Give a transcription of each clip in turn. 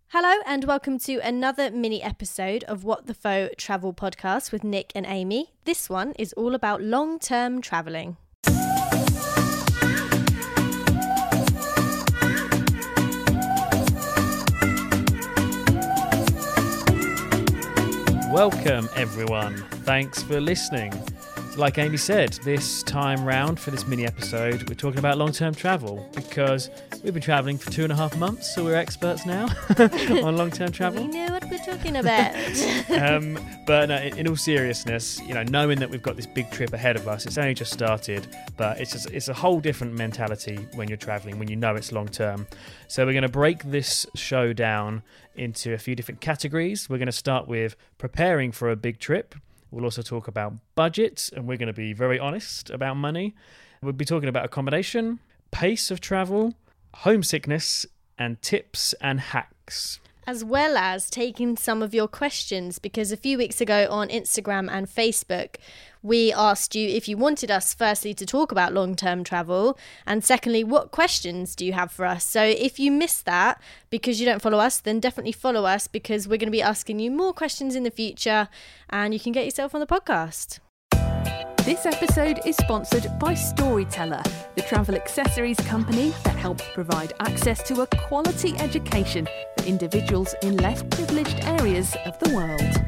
Hello and welcome to another mini episode of What the Faux Travel Podcast with Nick and Amy. This one is all about long-term travelling. Welcome everyone, thanks for listening. Like Amy said, this time round for this mini episode, we're talking about long-term travel because we've been travelling for 2.5 months, so we're experts now on long-term travel. We know what we're talking about. But no, in all seriousness, knowing that we've got this big trip ahead of us, it's only just started, but it's a whole different mentality when you're travelling, when you know it's long-term. So we're going to break this show down into a few different categories. We're going to start with preparing for a big trip. We'll also talk about budget, and we're going to be very honest about money. We'll be talking about accommodation, pace of travel, homesickness, and tips and hacks. As well as taking some of your questions, because a few weeks ago on Instagram and Facebook, we asked you if you wanted us firstly to talk about long-term travel, and secondly, what questions do you have for us? So if you missed that because you don't follow us, then definitely follow us because we're going to be asking you more questions in the future and you can get yourself on the podcast. This episode is sponsored by Storyteller, the travel accessories company that helps provide access to a quality education for individuals in less privileged areas of the world.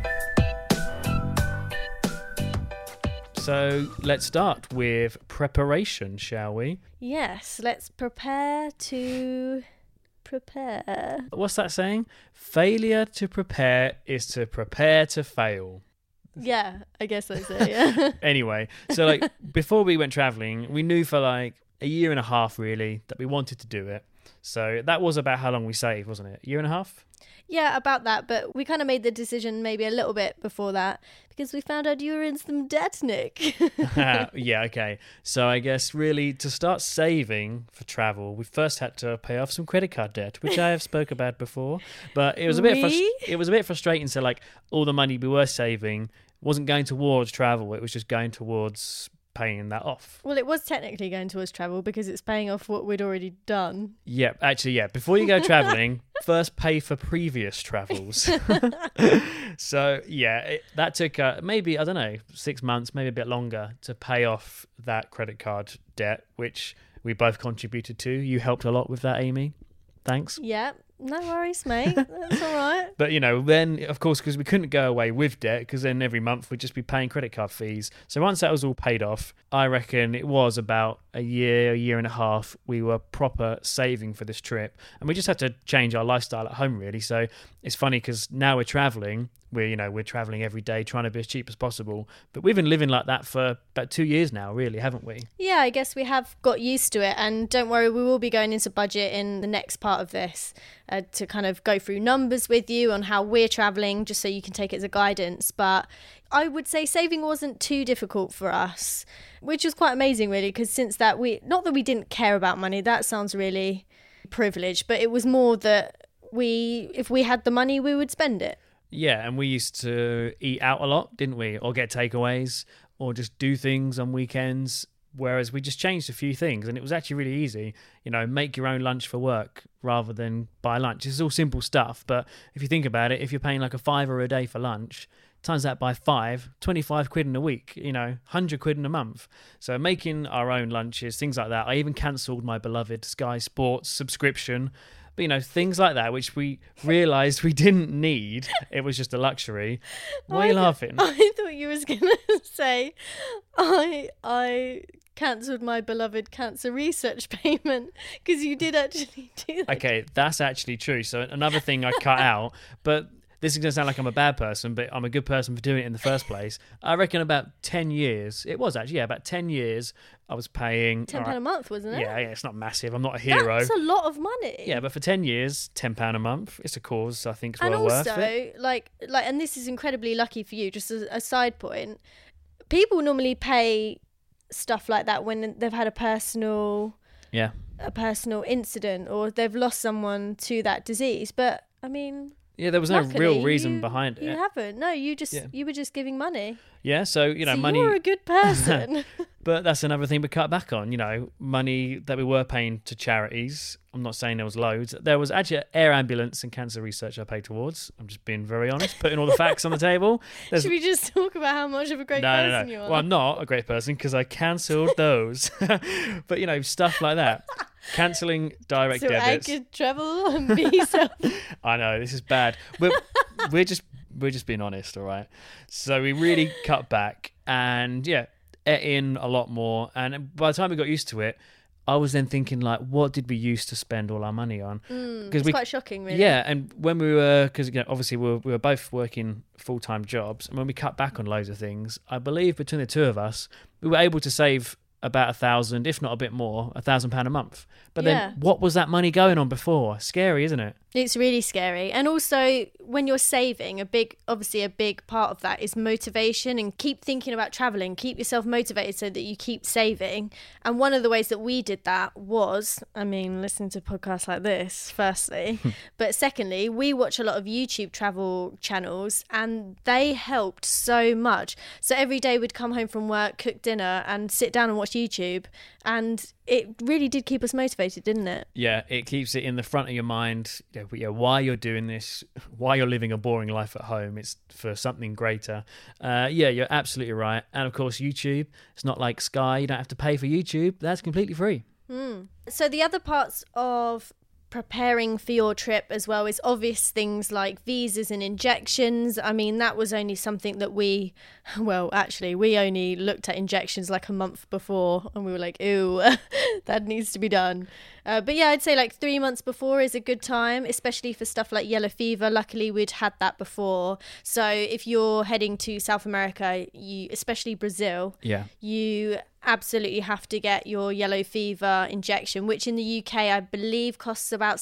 So let's start with preparation, shall we? Yes, let's prepare to prepare. What's that saying? Failure to prepare is to prepare to fail. Yeah, I guess that's it, yeah. Anyway, so before we went travelling, we knew for a year and a half really that we wanted to do it. So that was about how long we saved, wasn't it? A year and a half? Yeah, about that, but we kind of made the decision maybe a little bit before that because we found out you were in some debt, Nick. Yeah, okay. So I guess really to start saving for travel, we first had to pay off some credit card debt, which I have spoke about before. But it was a bit frustrating. So all the money we were saving wasn't going towards travel; it was just going towards paying that off. Well, it was technically going towards travel because it's paying off what we'd already done. Yeah, actually, yeah. Before you go travelling, first pay for previous travels. So, yeah, that took maybe, 6 months, maybe a bit longer to pay off that credit card debt, which we both contributed to. You helped a lot with that, Amy. Thanks. Yeah. No worries, mate. That's all right. But, then, of course, because we couldn't go away with debt, because then every month we'd just be paying credit card fees. So once that was all paid off, I reckon it was about a year and a half, we were proper saving for this trip. And we just had to change our lifestyle at home, really. So it's funny because now we're traveling. We're traveling every day, trying to be as cheap as possible. But we've been living like that for about 2 years now, really, haven't we? Yeah, I guess we have got used to it. And don't worry, we will be going into budget in the next part of this to kind of go through numbers with you on how we're traveling, just so you can take it as a guidance. But I would say saving wasn't too difficult for us, which was quite amazing, really, because since that, not that we didn't care about money, that sounds really privileged, but it was more that if we had the money, we would spend it. Yeah, and we used to eat out a lot, didn't we? Or get takeaways, or just do things on weekends. Whereas we just changed a few things, and it was actually really easy. Make your own lunch for work rather than buy lunch. This is all simple stuff, but if you think about it, if you're paying $5 a day for lunch, times that by 5, 25 quid in a week, 100 quid in a month. So making our own lunches, things like that. I even cancelled my beloved Sky Sports subscription. But, things like that, which we realised we didn't need. It was just a luxury. Why are you laughing? I thought you was going to say, I cancelled my beloved cancer research payment, because you did actually do that. Okay, that's actually true. So another thing I cut out, but this is going to sound like I'm a bad person, but I'm a good person for doing it in the first place. I reckon about 10 years, it was actually, about 10 years, I was paying... £10 a month, wasn't it? Yeah, it's not massive. I'm not a hero. That's a lot of money. Yeah, but for 10 years, £10 a month, it's a cause I think is well worth it. And also, and this is incredibly lucky for you, just as a side point, people normally pay stuff like that when they've had a personal incident or they've lost someone to that disease. But, I mean... Yeah, there was no real reason behind it. You haven't. No, you were just giving money. Yeah, so, so money... you're a good person. But that's another thing we cut back on, money that we were paying to charities. I'm not saying there was loads. There was actually an air ambulance and cancer research I paid towards. I'm just being very honest, putting all the facts on the table. Should we just talk about how much of a great person you are? Well, I'm not a great person because I cancelled those. But, stuff like that. Cancelling direct debits. So I could travel and be self. I know, this is bad. We're just being honest, all right? So we really cut back and, ate in a lot more. And by the time we got used to it, I was then thinking, like, what did we used to spend all our money on? It's quite shocking, really. Yeah, and when we were, because obviously we were both working full-time jobs, and when we cut back on loads of things, I believe between the two of us, we were able to save about 1,000, if not a bit more, £1,000 a month. But then what was that money going on before? Scary, isn't it? It's really scary. And also, when you're saving, a big part of that is motivation, and keep thinking about traveling, keep yourself motivated so that you keep saving. And one of the ways that we did that was, listening to podcasts like this, firstly, but secondly, we watch a lot of YouTube travel channels, and they helped so much. So every day we'd come home from work, cook dinner, and sit down and watch YouTube. And it really did keep us motivated, didn't it? Yeah, it keeps it in the front of your mind, why you're doing this, why you're living a boring life at home. It's for something greater. You're absolutely right. And of course, YouTube, it's not like Sky. You don't have to pay for YouTube. That's completely free. So the other parts of preparing for your trip as well is obvious things like visas and injections. That was only something that we only looked at injections like a month before, and we were like, ew, that needs to be done. But yeah, I'd say like 3 months before is a good time, especially for stuff like yellow fever. Luckily, we'd had that before. So if you're heading to South America, especially Brazil, you absolutely have to get your yellow fever injection, which in the UK I believe costs about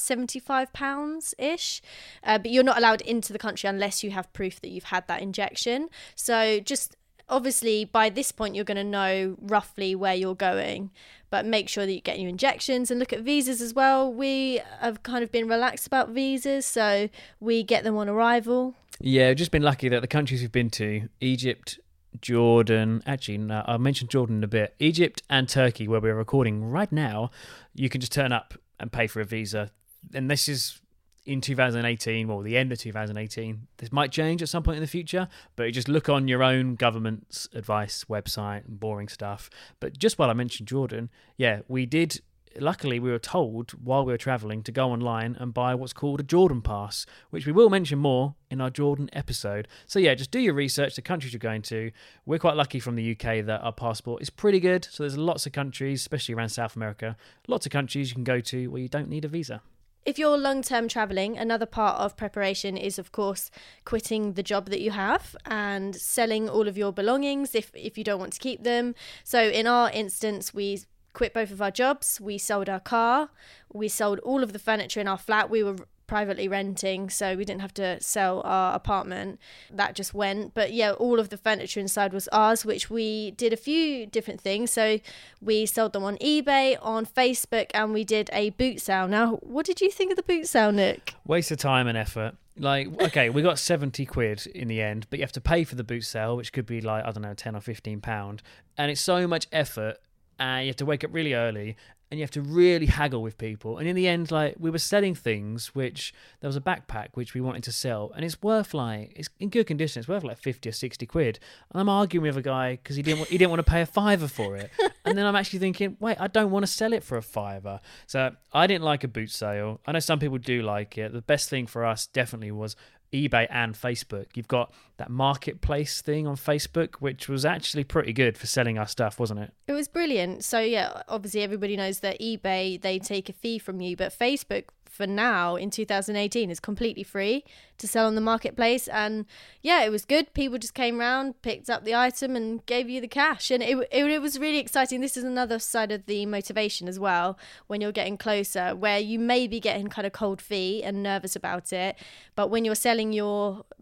£75-ish, but you're not allowed into the country unless you have proof that you've had that injection. So just obviously by this point you're going to know roughly where you're going, but make sure that you get your injections and look at visas as well. We have kind of been relaxed about visas, so we get them on arrival. Yeah, we've just been lucky that the countries we've been to, Egypt, Jordan, actually, no, I'll mention Jordan in a bit. Egypt and Turkey, where we're recording right now, you can just turn up and pay for a visa. And this is in 2018, well, the end of 2018. This might change at some point in the future, but you just look on your own government's advice website and boring stuff. But just while I mentioned Jordan, we did. Luckily, we were told while we were travelling to go online and buy what's called a Jordan Pass, which we will mention more in our Jordan episode. So just do your research, the countries you're going to. We're quite lucky from the UK that our passport is pretty good. So there's lots of countries, especially around South America, lots of countries you can go to where you don't need a visa. If you're long-term travelling, another part of preparation is, of course, quitting the job that you have and selling all of your belongings if you don't want to keep them. So in our instance, we quit both of our jobs, we sold our car, we sold all of the furniture in our flat. We were privately renting, so we didn't have to sell our apartment. That just went. But all of the furniture inside was ours, which we did a few different things. So we sold them on eBay, on Facebook, and we did a boot sale. Now, what did you think of the boot sale, Nick? Waste of time and effort. Like, okay, we got 70 quid in the end, but you have to pay for the boot sale, which could be like, I don't know, 10 or 15 pound. And it's so much effort. You have to wake up really early and you have to really haggle with people. And in the end, like, we were selling things which, there was a backpack which we wanted to sell, and it's worth it's in good condition, it's worth like 50 or 60 quid. And I'm arguing with a guy because he didn't want to pay a fiver for it. And then I'm actually thinking, wait, I don't want to sell it for a fiver. So I didn't like a boot sale. I know some people do like it. The best thing for us definitely was eBay and Facebook. You've got that marketplace thing on Facebook, which was actually pretty good for selling our stuff, wasn't it? It was brilliant. So obviously everybody knows that eBay, they take a fee from you, but Facebook for now in 2018 is completely free to sell on the marketplace. And it was good. People just came around, picked up the item and gave you the cash, and it was really exciting. This is another side of the motivation as well, when you're getting closer, where you may be getting kind of cold feet and nervous about it, but when you're selling your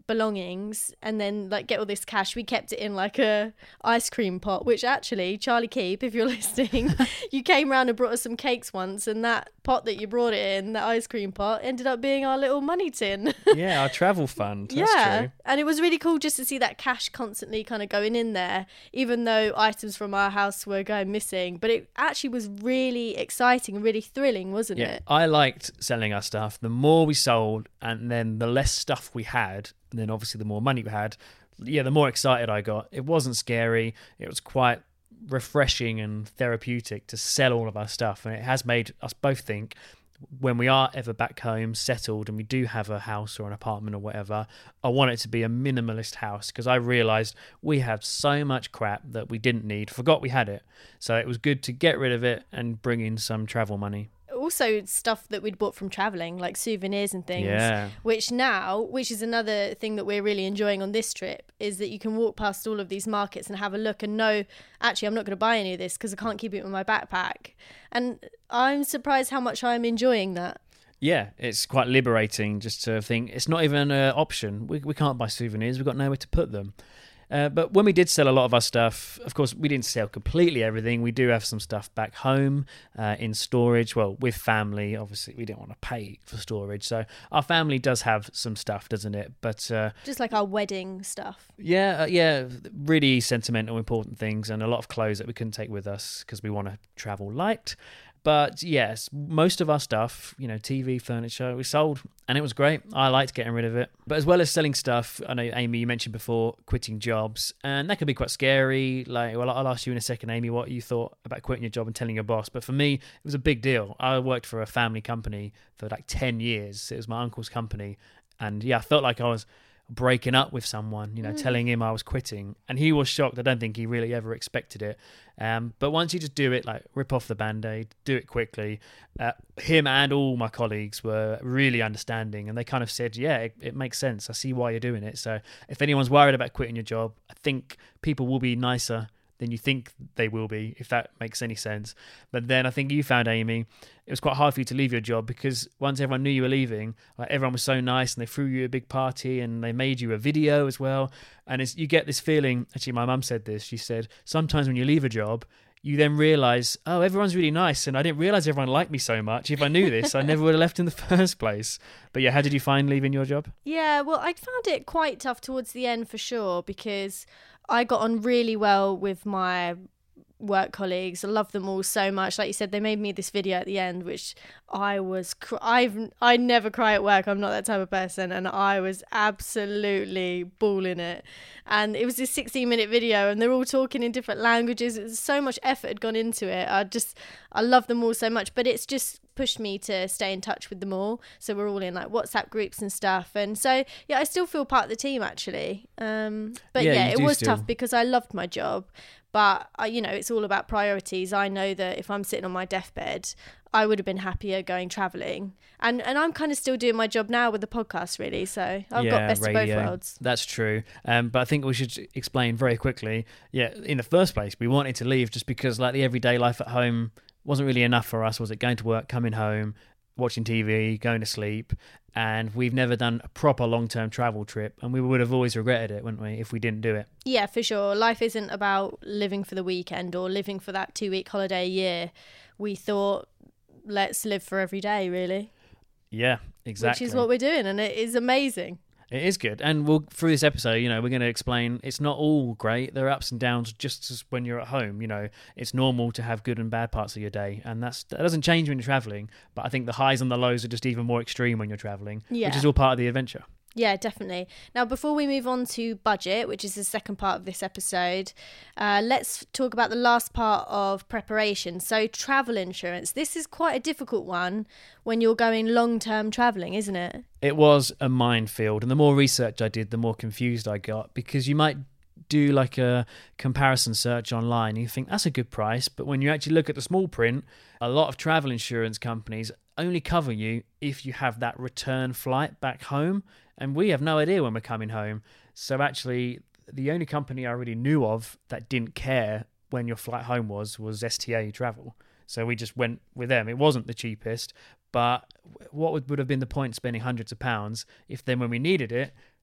belongings and then like get all this cash, we kept it in like a ice cream pot, which actually, Charlie Keep, if you're listening, you came round and brought us some cakes once, and that pot that you brought it in, that ice cream pot, ended up being our little money tin. Yeah, our travel fund. That's true. And it was really cool just to see that cash constantly kind of going in there, even though items from our house were going missing. But it actually was really exciting and really thrilling, wasn't it? I liked selling our stuff. The more we sold and then the less stuff we had, and then obviously the more money we had, the more excited I got. It wasn't scary. It was quite refreshing and therapeutic to sell all of our stuff, and it has made us both think, when we are ever back home settled and we do have a house or an apartment or whatever, I want it to be a minimalist house, because I realised we had so much crap that we didn't need, forgot we had it. So it was good to get rid of it and bring in some travel money. Also stuff that we'd bought from travelling, like souvenirs and things, which is another thing that we're really enjoying on this trip, is that you can walk past all of these markets and have a look and know, actually, I'm not going to buy any of this because I can't keep it in my backpack. And I'm surprised how much I'm enjoying that. Yeah, it's quite liberating just to think it's not even an option. We can't buy souvenirs. We've got nowhere to put them. But when we did sell a lot of our stuff, of course, we didn't sell completely everything. We do have some stuff back home in storage. Well, with family, obviously, we didn't want to pay for storage. So our family does have some stuff, doesn't it? But just like our wedding stuff. Yeah, really sentimental, important things, and a lot of clothes that we couldn't take with us because we want to travel light. But yes, most of our stuff, TV, furniture, we sold, and it was great. I liked getting rid of it. But as well as selling stuff, I know, Amy, you mentioned before quitting jobs, and that can be quite scary. I'll ask you in a second, Amy, what you thought about quitting your job and telling your boss. But for me, it was a big deal. I worked for a family company for like 10 years. It was my uncle's company. And I felt like I was breaking up with someone, telling him I was quitting, and he was shocked. I don't think he really ever expected it. But once you just do it, like rip off the band-aid, do it quickly, him and all my colleagues were really understanding, and they kind of said, it makes sense. I see why you're doing it. So if anyone's worried about quitting your job, I think people will be nicer than you think they will be, if that makes any sense. But then I think you found, Amy, it was quite hard for you to leave your job, because once everyone knew you were leaving, everyone was so nice and they threw you a big party and they made you a video as well. And you get this feeling, actually my mum said this, she said, sometimes when you leave a job, you then realise, oh, everyone's really nice, and I didn't realise everyone liked me so much. If I knew this, I never would have left in the first place. But how did you find leaving your job? Yeah, well, I found it quite tough towards the end for sure, because I got on really well with my work colleagues. I love them all so much. Like you said, they made me this video at the end, which I never cry at work. I'm not that type of person, and I was absolutely bawling it. And it was this 16-minute video, and they're all talking in different languages. It was so much effort had gone into it. I love them all so much, but it's just pushed me to stay in touch with them all. So we're all in like WhatsApp groups and stuff, and so I still feel part of the team actually. But it was tough because I loved my job. But, it's all about priorities. I know that if I'm sitting on my deathbed, I would have been happier going travelling. And I'm kind of still doing my job now with the podcast, really. So I've got best of both worlds. That's true. But I think we should explain very quickly. In the first place, we wanted to leave just because the everyday life at home wasn't really enough for us, was it? Going to work, coming home, watching TV, going to sleep. And we've never done a proper long-term travel trip, and we would have always regretted it, wouldn't we, if we didn't do it? Yeah, for sure. Life isn't about living for the weekend or living for that 2-week holiday a year. We thought, let's live for every day, really. Yeah, exactly. Which is what we're doing, and it is amazing. It is good. And through this episode, we're going to explain it's not all great. There are ups and downs just as when you're at home. It's normal to have good and bad parts of your day. And that doesn't change when you're traveling. But I think the highs and the lows are just even more extreme when you're traveling, which is all part of the adventure. Yeah, definitely. Now, before we move on to budget, which is the second part of this episode, let's talk about the last part of preparation. So travel insurance. This is quite a difficult one when you're going long-term traveling, isn't it? It was a minefield. And the more research I did, the more confused I got, because you might do like a comparison search online and you think that's a good price. But when you actually look at the small print, a lot of travel insurance companies only cover you if you have that return flight back home. And we have no idea when we're coming home. So actually, the only company I really knew of that didn't care when your flight home was STA Travel. So we just went with them. It wasn't the cheapest, but what would have been the point spending hundreds of pounds if then when we needed it,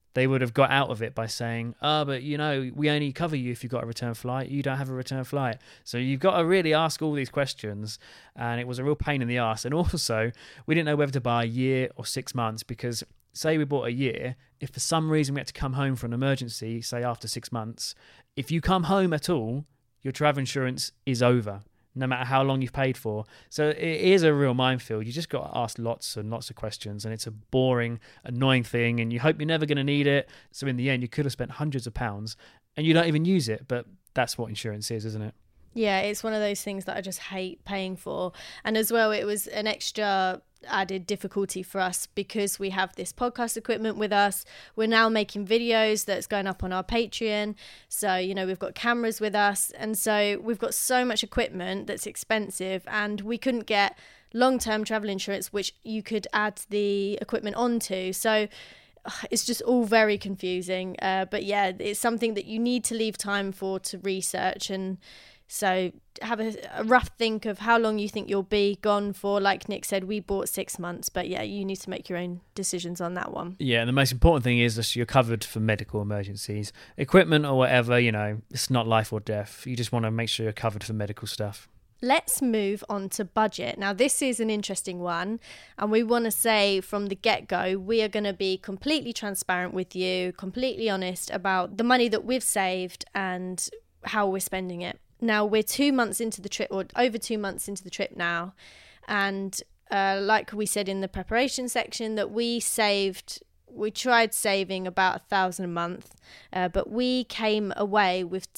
they would have got out of it by saying, but we only cover you if you've got a return flight. You don't have a return flight. So you've got to really ask all these questions. And it was a real pain in the arse. And also, we didn't know whether to buy a year or 6 months, because say we bought a year, if for some reason we had to come home for an emergency, say after 6 months, if you come home at all, your travel insurance is over, no matter how long you've paid for. So it is a real minefield. You just got to ask lots and lots of questions, and it's a boring, annoying thing, and you hope you're never going to need it. So in the end, you could have spent hundreds of pounds and you don't even use it, but that's what insurance is, isn't it? Yeah, it's one of those things that I just hate paying for. And as well, it was an extra added difficulty for us because we have this podcast equipment with us. We're now making videos that's going up on our Patreon. So, we've got cameras with us. And so we've got so much equipment that's expensive, and we couldn't get long-term travel insurance, which you could add the equipment onto. So it's just all very confusing. But yeah, it's something that you need to leave time for to research. And so have a rough think of how long you think you'll be gone for. Like Nick said, we bought 6 months, but yeah, you need to make your own decisions on that one. Yeah, and the most important thing is that you're covered for medical emergencies. Equipment or whatever, it's not life or death. You just want to make sure you're covered for medical stuff. Let's move on to budget. Now, this is an interesting one, and we want to say from the get-go, we are going to be completely transparent with you, completely honest about the money that we've saved and how we're spending it. Now, we're 2 months into the trip, or over 2 months into the trip now. And like we said in the preparation section, that we tried saving about £1,000 a month, but we came away with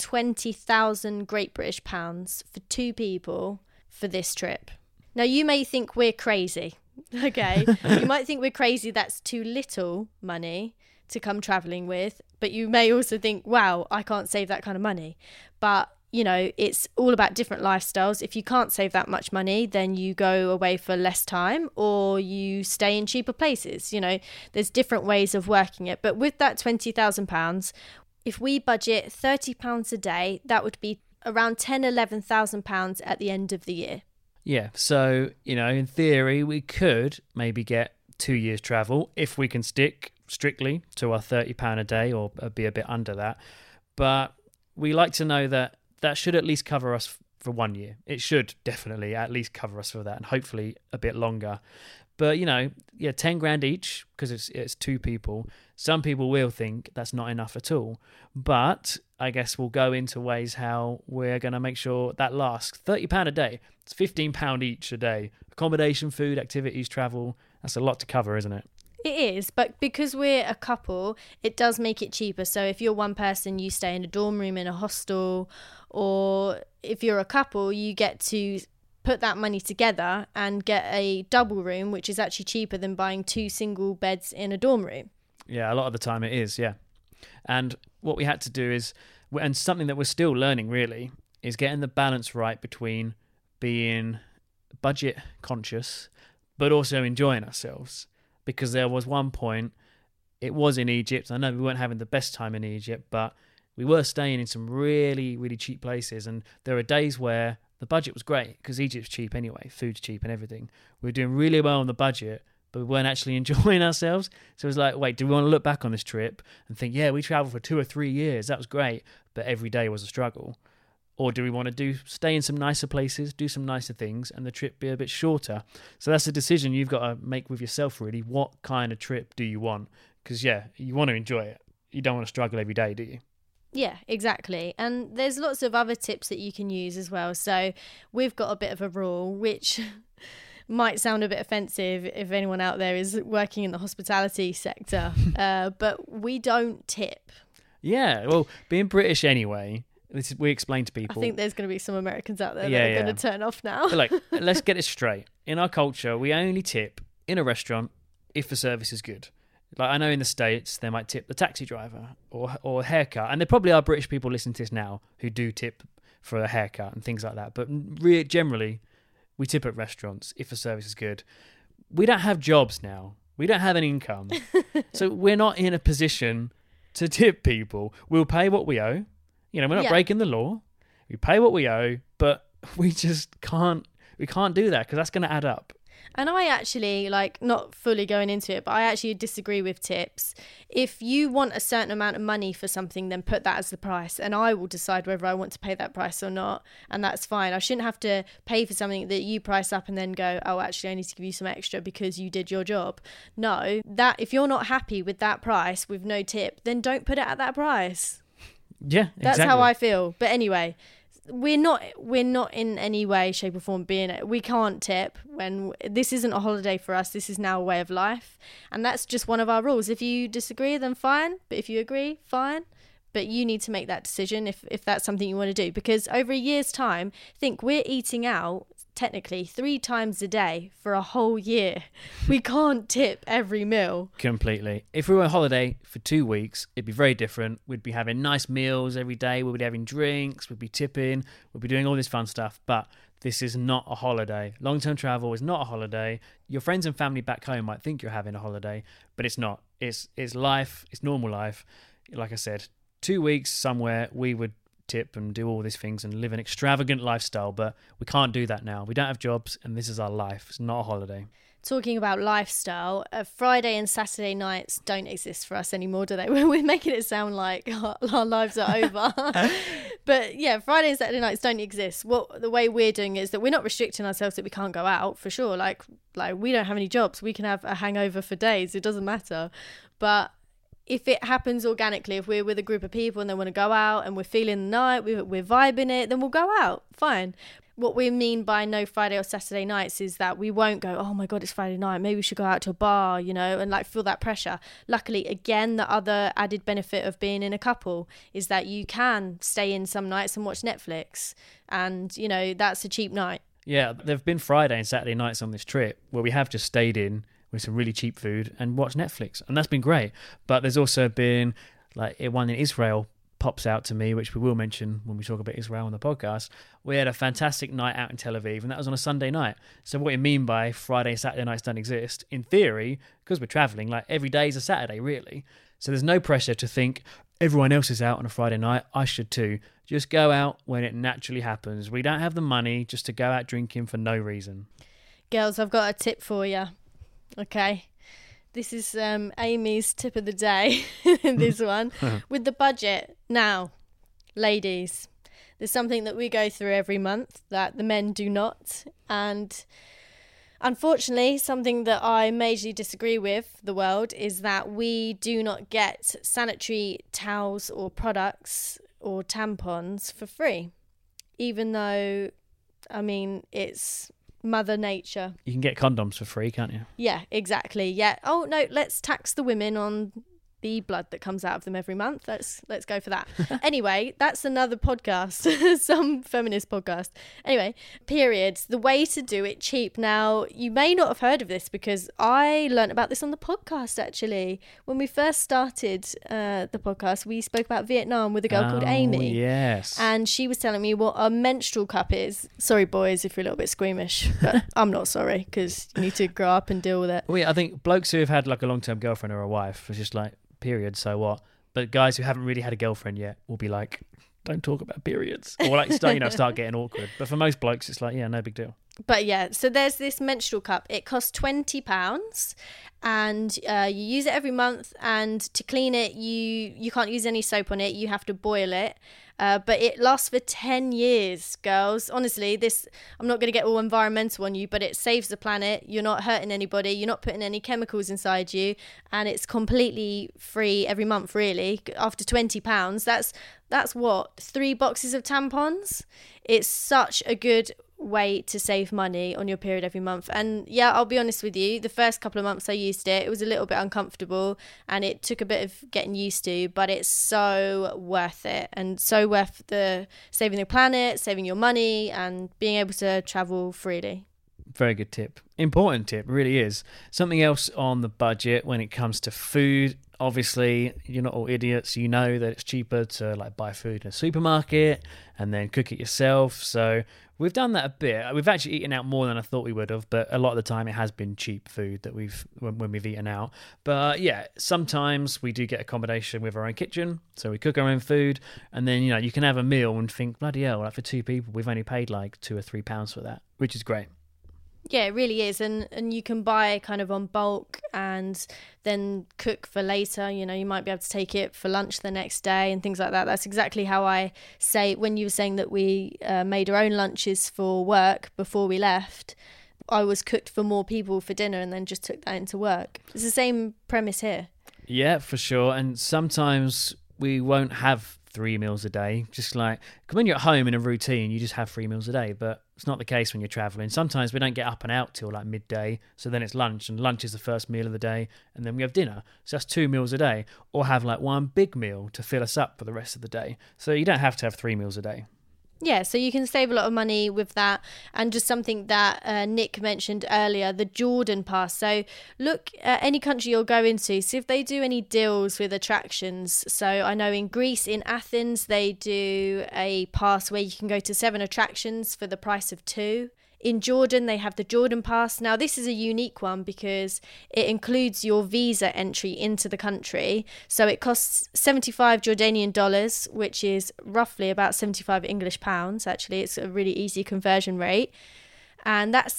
20,000 Great British pounds for 2 people for this trip. Now, you may think we're crazy, okay? You might think we're crazy, that's too little money to come travelling with, but you may also think, wow, I can't save that kind of money. But it's all about different lifestyles. If you can't save that much money, then you go away for less time or you stay in cheaper places. There's different ways of working it. But with that £20,000, if we budget £30 a day, that would be around £11,000 at the end of the year. Yeah, so, in theory, we could maybe get 2 years travel if we can stick strictly to our £30 a day or be a bit under that. But we like to know that should at least cover us for 1 year. It should definitely at least cover us for that, and hopefully a bit longer. But 10 grand each, because it's 2 people. Some people will think that's not enough at all. But I guess we'll go into ways how we're going to make sure that lasts. £30 a day. It's £15 each a day. Accommodation, food, activities, travel. That's a lot to cover, isn't it? It is, but because we're a couple, it does make it cheaper. So if you're one person, you stay in a dorm room in a hostel, or if you're a couple, you get to put that money together and get a double room, which is actually cheaper than buying 2 single beds in a dorm room. Yeah, a lot of the time it is, yeah. And what we had to do is, and something that we're still learning really, is getting the balance right between being budget conscious, but also enjoying ourselves. Because there was one point, it was in Egypt. I know we weren't having the best time in Egypt, but we were staying in some really, really cheap places. And there are days where the budget was great because Egypt's cheap anyway, food's cheap and everything. We were doing really well on the budget, but we weren't actually enjoying ourselves. So it was like, wait, do we want to look back on this trip and think, yeah, we traveled for 2 or 3 years. That was great, but every day was a struggle. Or do we want to stay in some nicer places, do some nicer things, and the trip be a bit shorter? So that's a decision you've got to make with yourself, really. What kind of trip do you want? Because, yeah, you want to enjoy it. You don't want to struggle every day, do you? Yeah, exactly. And there's lots of other tips that you can use as well. So we've got a bit of a rule, which might sound a bit offensive if anyone out there is working in the hospitality sector, but we don't tip. Yeah, well, being British anyway... we explain to people. I think there's going to be some Americans out there that are going to turn off now. Like, let's get it straight. In our culture, we only tip in a restaurant if the service is good. Like, I know in the States, they might tip the taxi driver or haircut. And there probably are British people listening to this now who do tip for a haircut and things like that. But generally, we tip at restaurants if the service is good. We don't have jobs now. We don't have an income. So we're not in a position to tip people. We'll pay what we owe. We're not breaking the law. We pay what we owe, but we just can't do that because that's going to add up. And I actually, like, not fully going into it, but I actually disagree with tips. If you want a certain amount of money for something, then put that as the price. And I will decide whether I want to pay that price or not. And that's fine. I shouldn't have to pay for something that you price up and then go, oh, actually, I need to give you some extra because you did your job. No, that if you're not happy with that price with no tip, then don't put it at that price. Yeah, exactly. That's how I feel. But anyway, we're not in any way, shape or form we can't tip when this isn't a holiday for us. This is now a way of life, and that's just one of our rules. If you disagree, then fine, but if you agree, fine. But you need to make that decision if that's something you want to do, because over a year's time, think we're eating out technically 3 times a day for a whole year. We can't tip every meal. Completely. If we were on holiday for 2 weeks, it'd be very different. We'd be having nice meals every day. We'd be having drinks. We'd be tipping. We'd be doing all this fun stuff. But this is not a holiday. Long-term travel is not a holiday. Your friends and family back home might think you're having a holiday, but it's not. It's life. It's normal life. Like I said, 2 weeks somewhere, we would tip and do all these things and live an extravagant lifestyle, but we can't do that now. We don't have jobs, and this is our life. It's not a holiday. Talking about lifestyle, Friday and Saturday nights don't exist for us anymore, do they? We're making it sound like our lives are over. But yeah, Friday and Saturday nights don't exist. The way we're doing it is that we're not restricting ourselves that we can't go out, for sure. Like we don't have any jobs. We can have a hangover for days. It doesn't matter. But if it happens organically, if we're with a group of people and they want to go out and we're feeling the night, we're vibing it, then we'll go out. Fine. What we mean by no Friday or Saturday nights is that we won't go, oh my God, it's Friday night, maybe we should go out to a bar, and like feel that pressure. Luckily, again, the other added benefit of being in a couple is that you can stay in some nights and watch Netflix. And, that's a cheap night. Yeah, there've been Friday and Saturday nights on this trip where we have just stayed in with some really cheap food and watch Netflix, and that's been great. But there's also been like one in Israel pops out to me, which we will mention when we talk about Israel on the podcast. We had a fantastic night out in Tel Aviv, and that was on a Sunday night. So what you mean by Friday and Saturday nights don't exist, in theory, because we're traveling, like every day is a Saturday, really. So there's no pressure to think everyone else is out on a Friday night, I should too. Just go out when it naturally happens. We don't have the money just to go out drinking for no reason. Girls, I've got a tip for you. Okay, this is Amy's tip of the day, this one. With the budget. Now, ladies, there's something that we go through every month that the men do not. And unfortunately, something that I majorly disagree with the world is that we do not get sanitary towels or products or tampons for free. Even though, it's Mother Nature. You can get condoms for free, can't you? Yeah, exactly. Yeah. Oh no, let's tax the women on the blood that comes out of them every month. Let's go for that. Anyway, that's another podcast, some feminist podcast. Anyway, periods, the way to do it cheap. Now, you may not have heard of this because I learned about this on the podcast, actually. When we first started the podcast, we spoke about Vietnam with a girl called Amy. Yes. And she was telling me what a menstrual cup is. Sorry, boys, if you're a little bit squeamish, but I'm not sorry, because you need to grow up and deal with it. Well, yeah, I think blokes who have had like a long-term girlfriend or a wife, it's just like, period, so what? But guys who haven't really had a girlfriend yet will be like, don't talk about periods, or like start getting awkward. But for most blokes, it's like, yeah, no big deal. But yeah, so there's this menstrual cup. It costs £20, and you use it every month. And to clean it, you can't use any soap on it. You have to boil it. But it lasts for 10 years, girls. Honestly, I'm not going to get all environmental on you, but it saves the planet. You're not hurting anybody. You're not putting any chemicals inside you. And it's completely free every month, really. After £20, that's what? 3 boxes of tampons? It's such a good way to save money on your period every month. And yeah, I'll be honest with you, the first couple of months I used it was a little bit uncomfortable and it took a bit of getting used to, but it's so worth it, and so worth the saving the planet, saving your money, and being able to travel freely. Very good tip. Important tip, really is. Something else on the budget when it comes to food. Obviously, you're not all idiots. You know that it's cheaper to like buy food in a supermarket and then cook it yourself. So we've done that a bit. We've actually eaten out more than I thought we would have, but a lot of the time it has been cheap food that when we've eaten out. But yeah, sometimes we do get accommodation with our own kitchen, so we cook our own food, and then you can have a meal and think, bloody hell, like for 2 people we've only paid like £2 or £3 for that, which is great. Yeah, it really is. And you can buy kind of on bulk and then cook for later. You know, you might be able to take it for lunch the next day and things like that. That's exactly how I say, when you were saying that we made our own lunches for work before we left, I was cooked for more people for dinner and then just took that into work. It's the same premise here. Yeah, for sure. And sometimes we won't have 3 meals a day, just like, because when you're at home in a routine, you just have 3 meals a day, but it's not the case when you're traveling. Sometimes we don't get up and out till like midday, so then it's lunch, and lunch is the first meal of the day, and then we have dinner, so that's 2 meals a day, or have like one big meal to fill us up for the rest of the day. So you don't have to have 3 meals a day. Yeah, so you can save a lot of money with that. And just something that Nick mentioned earlier, the Jordan Pass. So look at any country you'll go into, see if they do any deals with attractions. So I know in Greece, in Athens, they do a pass where you can go to 7 attractions for the price of 2. In Jordan, they have the Jordan Pass. Now, this is a unique one because it includes your visa entry into the country. So it costs 75 Jordanian dollars, which is roughly about 75 English pounds. Actually, it's a really easy conversion rate. And that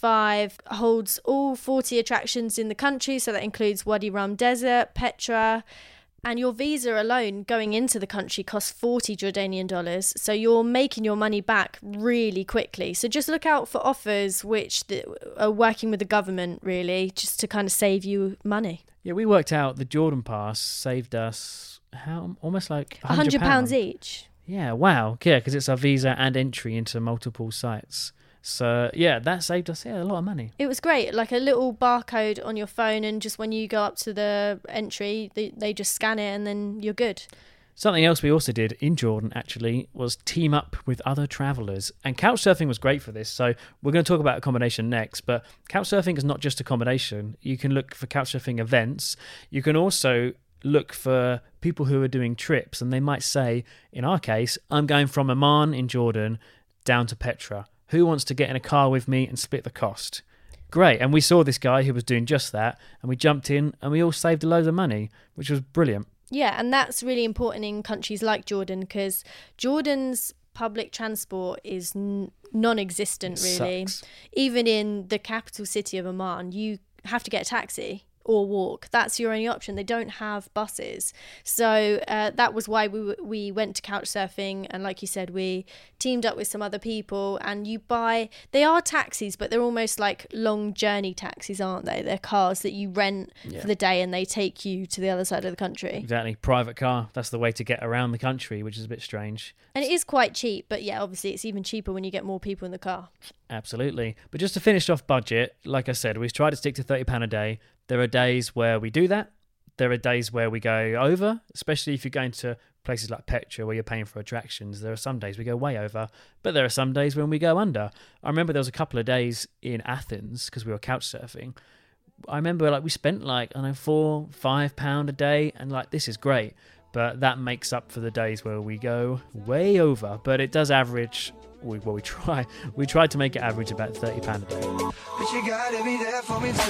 75 holds all 40 attractions in the country. So that includes Wadi Rum Desert, Petra. And your visa alone going into the country costs 40 Jordanian dollars. So you're making your money back really quickly. So just look out for offers which are working with the government, really, just to kind of save you money. Yeah, we worked out the Jordan Pass saved us almost like £100 each. Yeah, wow. Yeah, because it's our visa and entry into multiple sites. So, yeah, that saved us a lot of money. It was great. Like a little barcode on your phone, and just when you go up to the entry, they just scan it and then you're good. Something else we also did in Jordan, actually, was team up with other travellers. And Couchsurfing was great for this. So we're going to talk about accommodation next. But Couchsurfing is not just accommodation. You can look for Couchsurfing events. You can also look for people who are doing trips. And they might say, in our case, I'm going from Amman in Jordan down to Petra. Who wants to get in a car with me and split the cost? Great. And we saw this guy who was doing just that, and we jumped in and we all saved a load of money, which was brilliant. Yeah, and that's really important in countries like Jordan, because Jordan's public transport is non-existent, really. Sucks. Even in the capital city of Amman, you have to get a taxi or walk. That's your only option. They don't have buses. So that was why we went to Couchsurfing, and like you said, we teamed up with some other people, and they are taxis, but they're almost like long journey taxis, aren't they? They're cars that you rent for the day and they take you to the other side of the country. Exactly. Private car. That's the way to get around the country, which is a bit strange. And it is quite cheap, but yeah, obviously it's even cheaper when you get more people in the car. Absolutely. But just to finish off budget, like I said, we've tried to stick to £30 a day. There are days where we do that. There are days where we go over, especially if you're going to places like Petra where you're paying for attractions. There are some days we go way over, but there are some days when we go under. I remember there was a couple of days in Athens because we were couch surfing. I remember we spent £4-5 a day, and this is great. But that makes up for the days where we go way over. But it does average, we try to make it average about £30 a day. But you gotta be there for me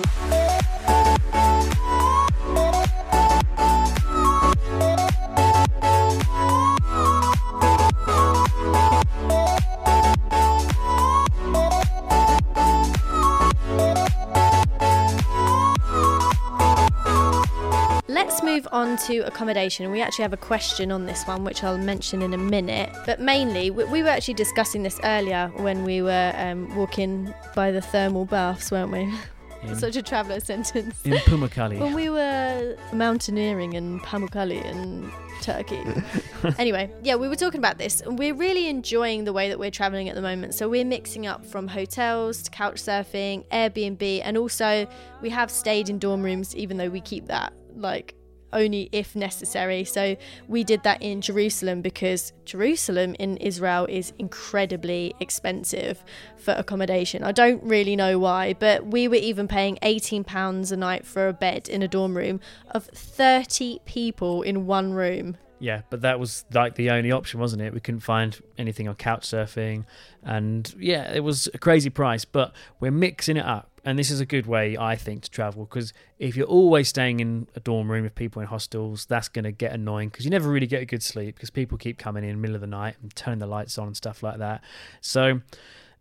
Let's move on to accommodation. We actually have a question on this one, which I'll mention in a minute. But mainly, we were actually discussing this earlier when we were walking by the thermal baths, weren't we? Such a traveller sentence. In Pamukkale. When we were mountaineering in Pamukkale in Turkey. Anyway, yeah, we were talking about this. And we're really enjoying the way that we're travelling at the moment. So we're mixing up from hotels to couch surfing, Airbnb, and also we have stayed in dorm rooms, even though we keep that only if necessary. So we did that in Jerusalem because Jerusalem in Israel is incredibly expensive for accommodation. I don't really know why, but we were even paying £18 a night for a bed in a dorm room of 30 people in one room. Yeah, but that was the only option, wasn't it? We couldn't find anything on Couchsurfing, and yeah, it was a crazy price, but we're mixing it up. And this is a good way, I think, to travel, because if you're always staying in a dorm room with people in hostels, that's going to get annoying because you never really get a good sleep because people keep coming in the middle of the night and turning the lights on and stuff like that. So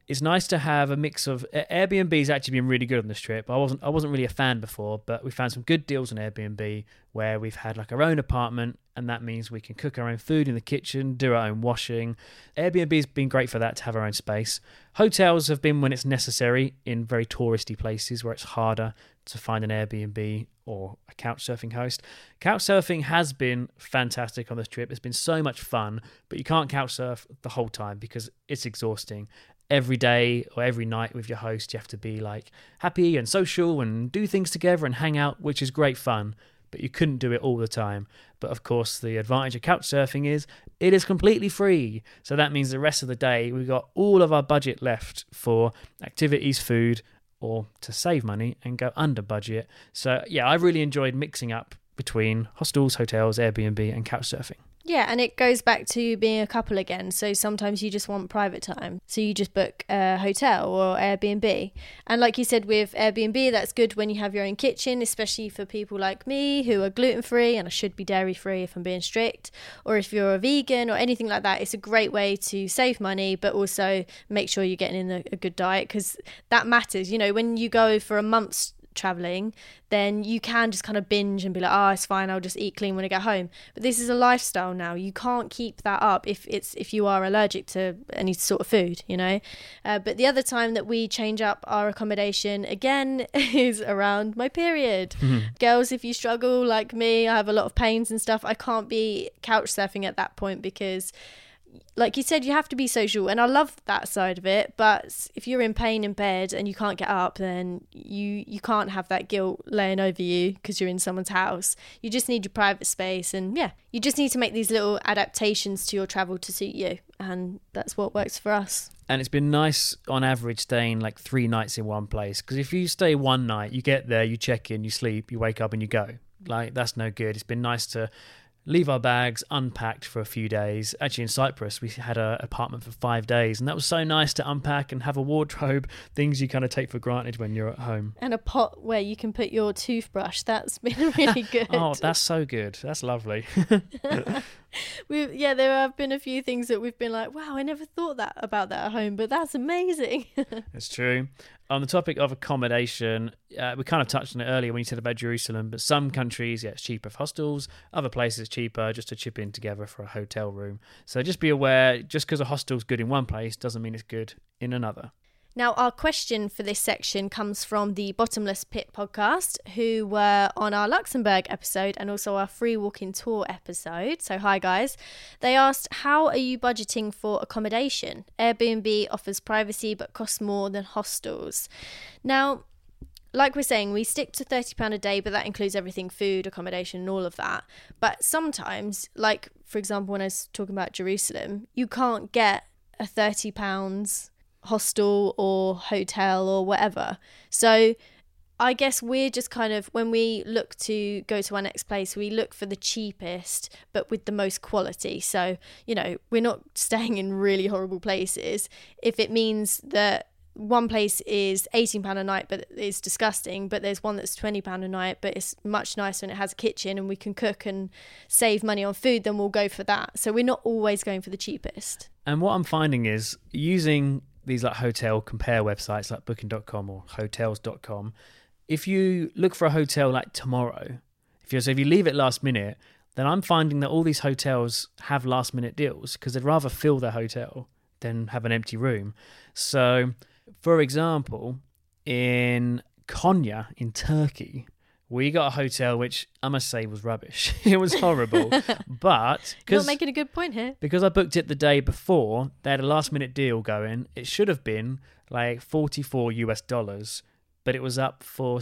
it's nice to have a mix of Airbnb's actually been really good on this trip. I wasn't really a fan before, but we found some good deals on Airbnb where we've had like our own apartment, and that means we can cook our own food in the kitchen, do our own washing. Airbnb's been great for that, to have our own space. Hotels have been when it's necessary in very touristy places where it's harder to find an Airbnb or a couch surfing host. Couch surfing has been fantastic on this trip. It's been so much fun, but you can't couch surf the whole time because it's exhausting. Every day or every night with your host, you have to be like happy and social and do things together and hang out, which is great fun, but you couldn't do it all the time. But of course, the advantage of couch surfing is it is completely free. So that means the rest of the day, we've got all of our budget left for activities, food, or to save money and go under budget. So yeah, I really enjoyed mixing up between hostels, hotels, Airbnb and couch surfing. Yeah, and it goes back to being a couple again. So sometimes you just want private time. So you just book a hotel or Airbnb. And like you said with Airbnb, that's good when you have your own kitchen, especially for people like me who are gluten-free, and I should be dairy-free if I'm being strict. Or if you're a vegan or anything like that, it's a great way to save money, but also make sure you're getting in a good diet, because that matters. You know, when you go for a month's traveling, then you can just kind of binge and be like, oh, it's fine, I'll just eat clean when I get home. But this is a lifestyle now. You can't keep that up if you are allergic to any sort of food, you know. But the other time that we change up our accommodation again is around my period. Girls, if you struggle like me, I have a lot of pains and stuff, I can't be couch surfing at that point, because like you said, you have to be social, and I love that side of it. But if you're in pain in bed and you can't get up, then you can't have that guilt laying over you because you're in someone's house. You just need your private space, and yeah, you just need to make these little adaptations to your travel to suit you, and that's what works for us. And it's been nice on average staying like 3 nights in one place, because if you stay one night, you get there, you check in, you sleep, you wake up and you go. Like, that's no good. It's been nice to leave our bags unpacked for a few days. Actually, in Cyprus, we had an apartment for 5 days, and that was so nice to unpack and have a wardrobe, things you kind of take for granted when you're at home. And a pot where you can put your toothbrush. That's been really good. Oh, that's so good. That's lovely. There have been a few things that we've been like, wow, I never thought about that at home, but that's amazing. It's true. On the topic of accommodation, we kind of touched on it earlier when you said about Jerusalem, but some countries, it's cheaper for hostels, other places it's cheaper just to chip in together for a hotel room. So just be aware, just because a hostel's good in one place doesn't mean it's good in another. Now, our question for this section comes from the Bottomless Pit podcast, who were on our Luxembourg episode and also our free walking tour episode. So hi guys. They asked, how are you budgeting for accommodation? Airbnb offers privacy but costs more than hostels. Now, like we're saying, we stick to £30 a day, but that includes everything, food, accommodation, and all of that. But sometimes, like for example, when I was talking about Jerusalem, you can't get a £30 hostel or hotel or whatever. So I guess we're just kind of, when we look to go to our next place, we look for the cheapest but with the most quality. So, you know, we're not staying in really horrible places. If it means that one place is £18 a night but it's disgusting, but there's one that's £20 a night but it's much nicer and it has a kitchen and we can cook and save money on food, then we'll go for that. So we're not always going for the cheapest. And what I'm finding is, using these like hotel compare websites like booking.com or hotels.com, if you look for a hotel like tomorrow, if you leave it last minute, then I'm finding that all these hotels have last minute deals because they'd rather fill their hotel than have an empty room. So for example, in Konya in Turkey, we got a hotel which I must say was rubbish. It was horrible. But you're not making a good point here. Because I booked it the day before, they had a last minute deal going. It should have been like $44, but it was up for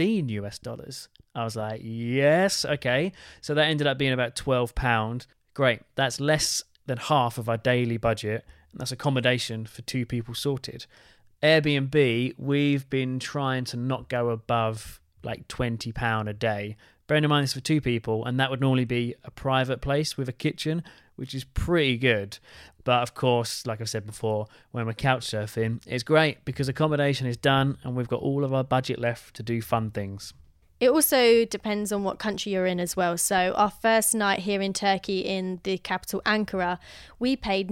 $16. I was like, yes, okay. So that ended up being about £12. Great. That's less than half of our daily budget, and that's accommodation for 2 people sorted. Airbnb, we've been trying to not go above like £20 a day. Bearing in mind this for 2 people, and that would normally be a private place with a kitchen, which is pretty good. But of course, like I've said before, when we're couch surfing, it's great because accommodation is done and we've got all of our budget left to do fun things. It also depends on what country you're in as well. So our first night here in Turkey, in the capital Ankara, we paid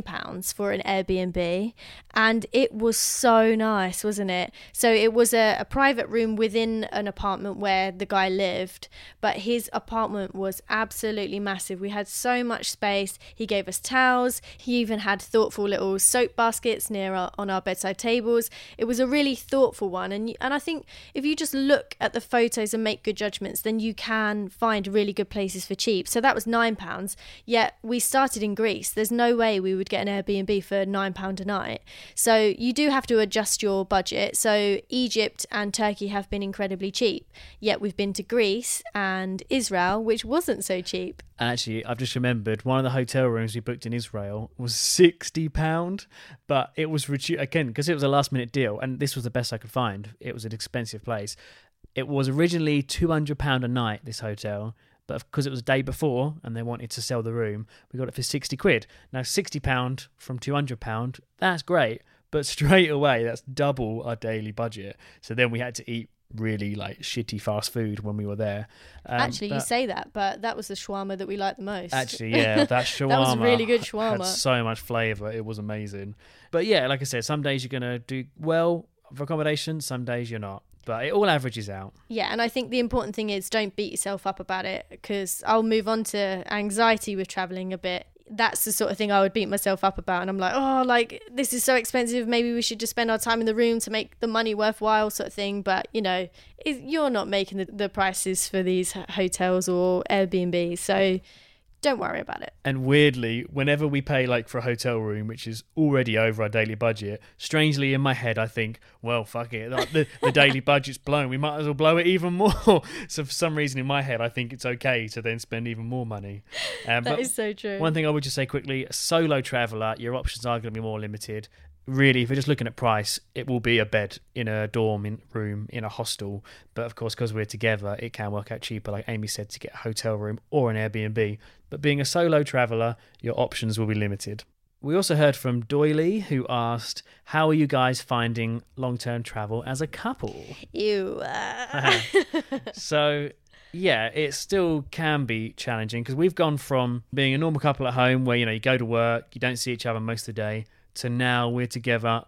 £9 for an Airbnb, and it was so nice, wasn't it? So it was a private room within an apartment where the guy lived, but his apartment was absolutely massive. We had so much space. He gave us towels. He even had thoughtful little soap baskets on our bedside tables. It was a really thoughtful one, and I think if you just look at the photos and make good judgments, then you can find really good places for cheap. So that was £9, yet we started in Greece. There's no way we would get an Airbnb for £9 a night. So you do have to adjust your budget. So Egypt and Turkey have been incredibly cheap, yet we've been to Greece and Israel, which wasn't so cheap. Actually, I've just remembered one of the hotel rooms we booked in Israel was £60, but it was reduced again because it was a last minute deal, and this was the best I could find. It was an expensive place. It was originally £200 a night, this hotel, but because it was the day before and they wanted to sell the room, we got it for £60. Now, £60 from £200, that's great, but straight away, that's double our daily budget. So then we had to eat really like shitty fast food when we were there. You say that, but that was the shawarma that we liked the most. Actually, yeah, that shawarma that was really good shawarma. Had so much flavour. It was amazing. But yeah, like I said, some days you're going to do well for accommodation, some days you're not. But it all averages out. Yeah, and I think the important thing is don't beat yourself up about it, because I'll move on to anxiety with travelling a bit. That's the sort of thing I would beat myself up about. And I'm like, oh, like, this is so expensive. Maybe we should just spend our time in the room to make the money worthwhile, sort of thing. But, you know, you're not making the prices for these hotels or Airbnb. So don't worry about it. And weirdly, whenever we pay like for a hotel room, which is already over our daily budget, strangely in my head, I think, well, fuck it. Like, the daily budget's blown. We might as well blow it even more. So for some reason in my head, I think it's okay to then spend even more money. That is so true. One thing I would just say quickly, a solo traveller, your options are going to be more limited. Really, if you're just looking at price, it will be a bed in a dorm room in a hostel. But of course, because we're together, it can work out cheaper, like Amy said, to get a hotel room or an Airbnb. But being a solo traveller, your options will be limited. We also heard from Doily, who asked, how are you guys finding long-term travel as a couple? Ew. So, yeah, it still can be challenging, because we've gone from being a normal couple at home where, you know, you go to work, you don't see each other most of the day, to now we're together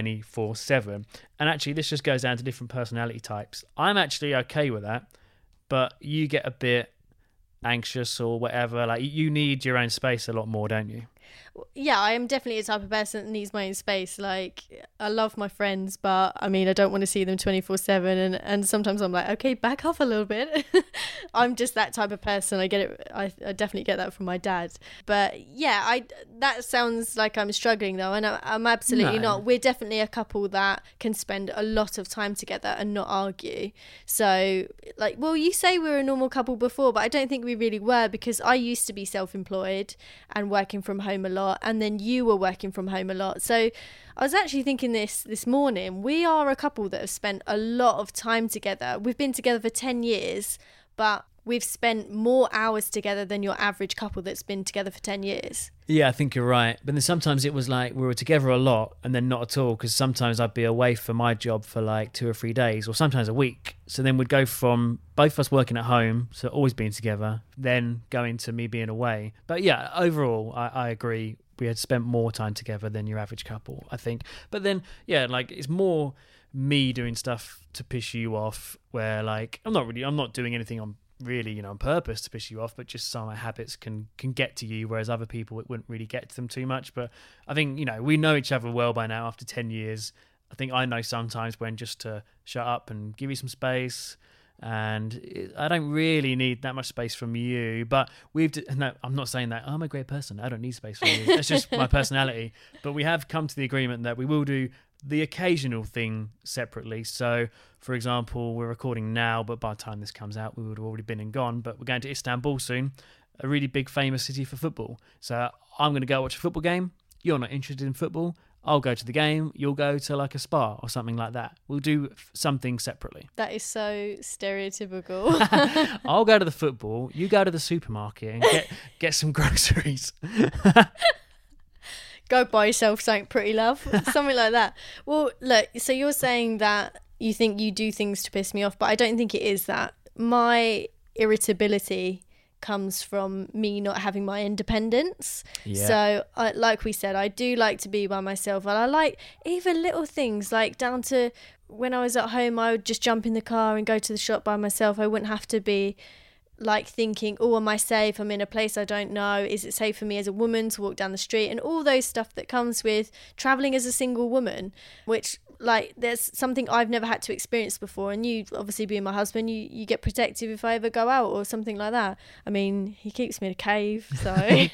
24/7. And actually, this just goes down to different personality types. I'm actually okay with that, but you get a bit anxious or whatever. Like, you need your own space a lot more, don't you? Yeah, I am definitely a type of person that needs my own space. Like, I love my friends, but I mean, I don't want to see them 24/7, and sometimes I'm like, okay, back off a little bit. I'm just that type of person. I get it. I definitely get that from my dad. But yeah, that sounds like I'm struggling though, and I'm absolutely not. We're definitely a couple that can spend a lot of time together and not argue. So, like, well, you say we're a normal couple before, but I don't think we really were, because I used to be self-employed and working from home a lot, and then you were working from home a lot. So I was actually thinking this morning, we are a couple that have spent a lot of time together. We've been together for 10 years, but we've spent more hours together than your average couple that's been together for 10 years. Yeah, I think you're right. But then sometimes it was like we were together a lot and then not at all, because sometimes I'd be away for my job for like 2 or 3 days, or sometimes a week. So then we'd go from both of us working at home, so always being together, then going to me being away. But yeah, overall, I agree. We had spent more time together than your average couple, I think. But then, yeah, like, it's more me doing stuff to piss you off, where like I'm not doing anything on really, you know, on purpose to piss you off, but just some of my habits can get to you, whereas other people, it wouldn't really get to them too much. But I think, you know, we know each other well by now after 10 years. I think I know sometimes when just to shut up and give you some space, and I don't really need that much space from you. But no, I'm not saying that I'm a great person, I don't need space from you. That's just my personality. But we have come to the agreement that we will do the occasional thing separately. So, for example, we're recording now, but by the time this comes out, we would have already been and gone. But we're going to Istanbul soon, a really big, famous city for football. So I'm going to go watch a football game. You're not interested in football. I'll go to the game. You'll go to like a spa or something like that. We'll do something separately. That is so stereotypical. I'll go to the football. You go to the supermarket and get some groceries. Go buy yourself something pretty, love. Something like that. Well, look, so you're saying that you think you do things to piss me off, but I don't think it is that. My irritability comes from me not having my independence. So like we said, I do like to be by myself, and I like even little things, like down to when I was at home, I would just jump in the car and go to the shop by myself. I wouldn't have to be like thinking, oh, am I safe? I'm in a place I don't know. Is it safe for me as a woman to walk down the street? And all those stuff that comes with traveling as a single woman, which like there's something I've never had to experience before. And you obviously being my husband, you get protective if I ever go out or something like that. I mean, he keeps me in a cave, so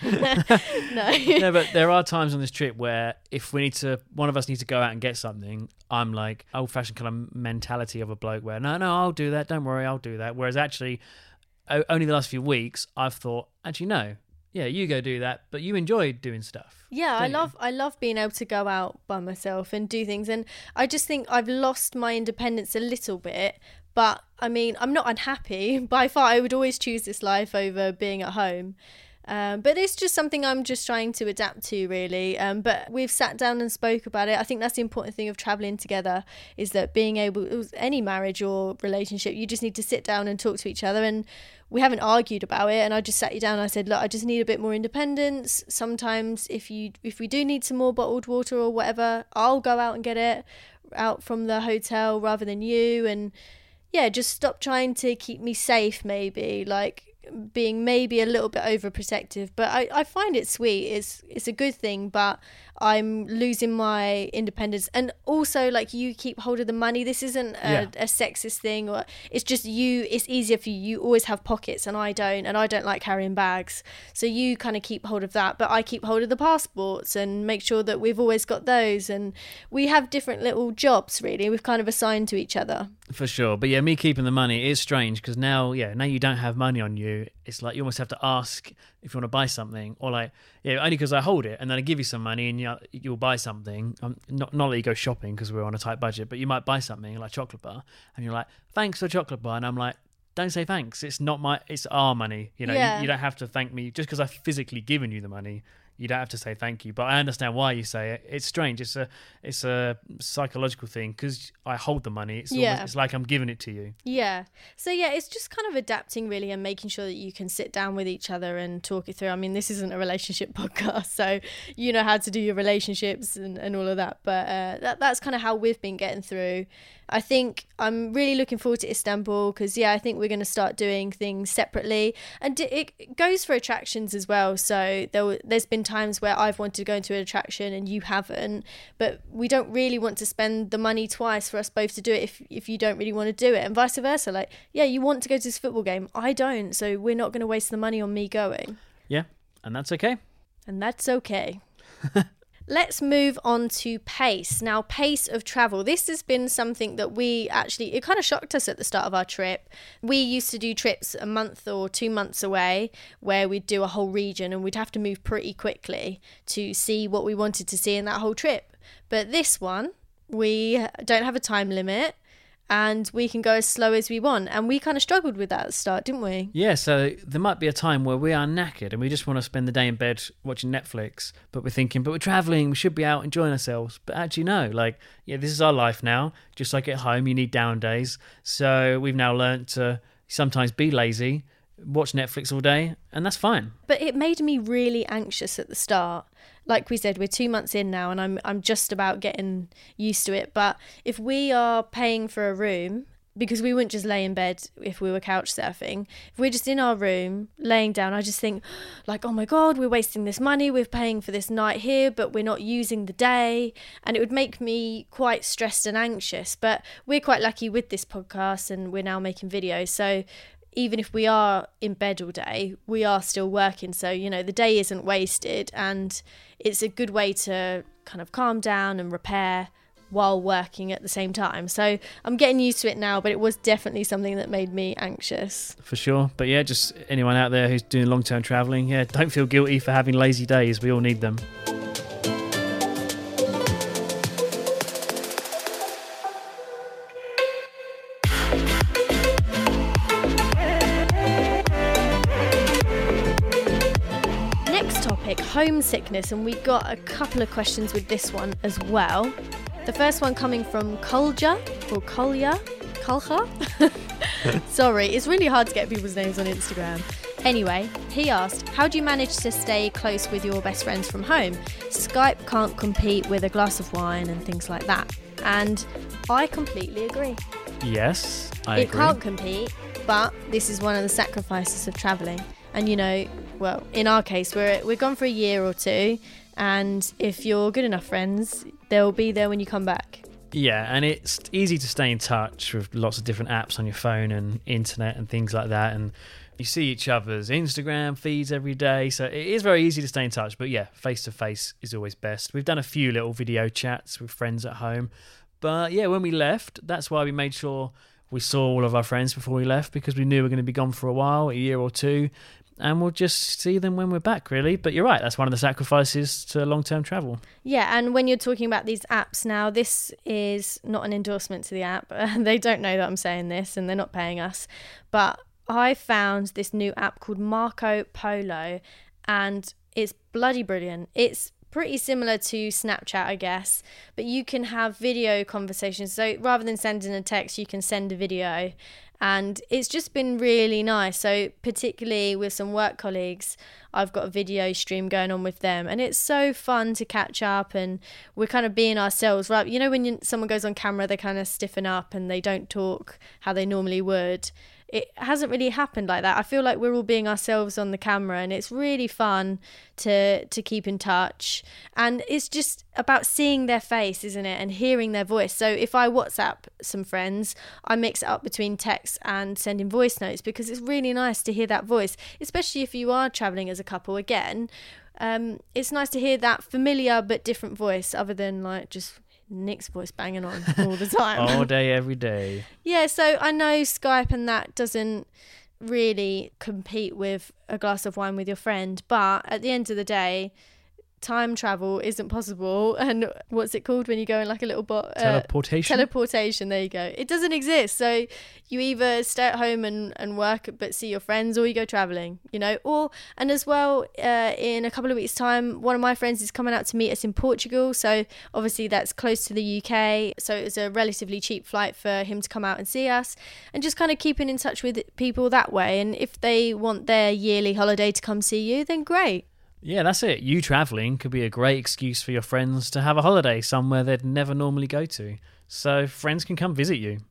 no, but there are times on this trip where if one of us needs to go out and get something, I'm like old fashioned kind of mentality of a bloke where no, I'll do that, don't worry, I'll do that. Whereas actually only the last few weeks I've thought, actually no, yeah, you go do that, but you enjoy doing stuff. Yeah, I love being able to go out by myself and do things, and I just think I've lost my independence a little bit. But I mean, I'm not unhappy. By far, I would always choose this life over being at home. But it's just something I'm just trying to adapt to, really. But we've sat down and spoke about it. I think that's the important thing of traveling together, is that being able, any marriage or relationship, you just need to sit down and talk to each other. And we haven't argued about it. And I just sat you down and I said, look, I just need a bit more independence. Sometimes if we do need some more bottled water or whatever, I'll go out and get it out from the hotel rather than you. And yeah, just stop trying to keep me safe, maybe, like being maybe a little bit overprotective. But I find it sweet. It's a good thing, but I'm losing my independence. And also, like, you keep hold of the money. This isn't a sexist thing, or it's just it's easier for you. You always have pockets and I don't like carrying bags, so you kind of keep hold of that, but I keep hold of the passports and make sure that we've always got those. And we have different little jobs, really, we've kind of assigned to each other. For sure. But yeah, me keeping the money is strange, because now you don't have money on you. It's like you almost have to ask if you want to buy something, or like, only because I hold it and then I give you some money and you'll buy something. Not that you go shopping because we're on a tight budget, but you might buy something like chocolate bar and you're like, thanks for chocolate bar. And I'm like, don't say thanks. It's our money. You don't have to thank me just because I've physically given you the money. You don't have to say thank you, but I understand why you say it. It's strange. It's a psychological thing, because I hold the money. It's like I'm giving it to you. Yeah. So yeah, it's just kind of adapting, really, and making sure that you can sit down with each other and talk it through. I mean, this isn't a relationship podcast, so you know how to do your relationships and all of that. But that's kind of how we've been getting through. I think I'm really looking forward to Istanbul, because I think we're going to start doing things separately, and it goes for attractions as well. So there's been times where I've wanted to go into an attraction and you haven't, but we don't really want to spend the money twice for us both to do it if you don't really want to do it, and vice versa. Like, you want to go to this football game, I don't, so we're not going to waste the money on me going. Yeah, and that's okay. Let's move on to pace. Now, pace of travel. This has been something that it kind of shocked us at the start of our trip. We used to do trips a month or 2 months away, where we'd do a whole region and we'd have to move pretty quickly to see what we wanted to see in that whole trip. But this one, we don't have a time limit, and we can go as slow as we want. And we kind of struggled with that at the start, didn't we? Yeah, so there might be a time where we are knackered and we just want to spend the day in bed watching Netflix, but we're thinking, but we're travelling, we should be out enjoying ourselves. But actually, no, this is our life now. Just like at home, you need down days. So we've now learnt to sometimes be lazy, watch Netflix all day, and that's fine. But it made me really anxious at the start. Like we said, we're 2 months in now, and I'm just about getting used to it. But if we are paying for a room, because we wouldn't just lay in bed if we were couch surfing, if we're just in our room laying down, I just think, like, oh my God, we're wasting this money, we're paying for this night here, but we're not using the day. And it would make me quite stressed and anxious. But we're quite lucky with this podcast, and we're now making videos, so even if we are in bed all day, we are still working. So, the day isn't wasted, and it's a good way to kind of calm down and repair while working at the same time. So I'm getting used to it now, but it was definitely something that made me anxious. For sure. But yeah, just anyone out there who's doing long-term travelling, don't feel guilty for having lazy days. We all need them. Homesickness, and we got a couple of questions with this one as well. The first one coming from Kolja or Kolja. Sorry, it's really hard to get people's names on Instagram. Anyway, he asked, how do you manage to stay close with your best friends from home? Skype can't compete with a glass of wine and things like that. And I completely agree. Yes, I agree. It can't compete, but this is one of the sacrifices of travelling. And well, in our case, we're gone for a year or two, and if you're good enough friends, they'll be there when you come back. Yeah, and it's easy to stay in touch with lots of different apps on your phone and internet and things like that, and you see each other's Instagram feeds every day, so it is very easy to stay in touch. But yeah, face-to-face is always best. We've done a few little video chats with friends at home, but yeah, when we left, that's why we made sure we saw all of our friends before we left, because we knew we were going to be gone for a while, a year or two, and we'll just see them when we're back, really. But you're right, that's one of the sacrifices to long-term travel. Yeah, and when you're talking about these apps now, this is not an endorsement to the app. They don't know that I'm saying this, and they're not paying us. But I found this new app called Marco Polo, and it's bloody brilliant. It's pretty similar to Snapchat, I guess, but you can have video conversations. So rather than sending a text, you can send a video. And it's just been really nice. So particularly with some work colleagues, I've got a video stream going on with them, and it's so fun to catch up, and we're kind of being ourselves, right? When someone goes on camera, they kind of stiffen up and they don't talk how they normally would. It hasn't really happened like that. I feel like we're all being ourselves on the camera, and it's really fun to keep in touch. And it's just about seeing their face, isn't it? And hearing their voice. So if I WhatsApp some friends, I mix it up between text and sending voice notes, because it's really nice to hear that voice, especially if you are traveling as a couple again. It's nice to hear that familiar but different voice, other than like just Nick's voice banging on all the time. All day, every day. Yeah, so I know Skype and that doesn't really compete with a glass of wine with your friend, but at the end of the day, time travel isn't possible. And what's it called when you go in like a little teleportation, there you go. It doesn't exist. So you either stay at home and work but see your friends, or you go traveling, and as well, in a couple of weeks time, one of my friends is coming out to meet us in Portugal, so obviously that's close to the UK, so it's a relatively cheap flight for him to come out and see us, and just kind of keeping in touch with people that way. And if they want their yearly holiday to come see you, then great. Yeah, that's it. You travelling could be a great excuse for your friends to have a holiday somewhere they'd never normally go to. So friends can come visit you.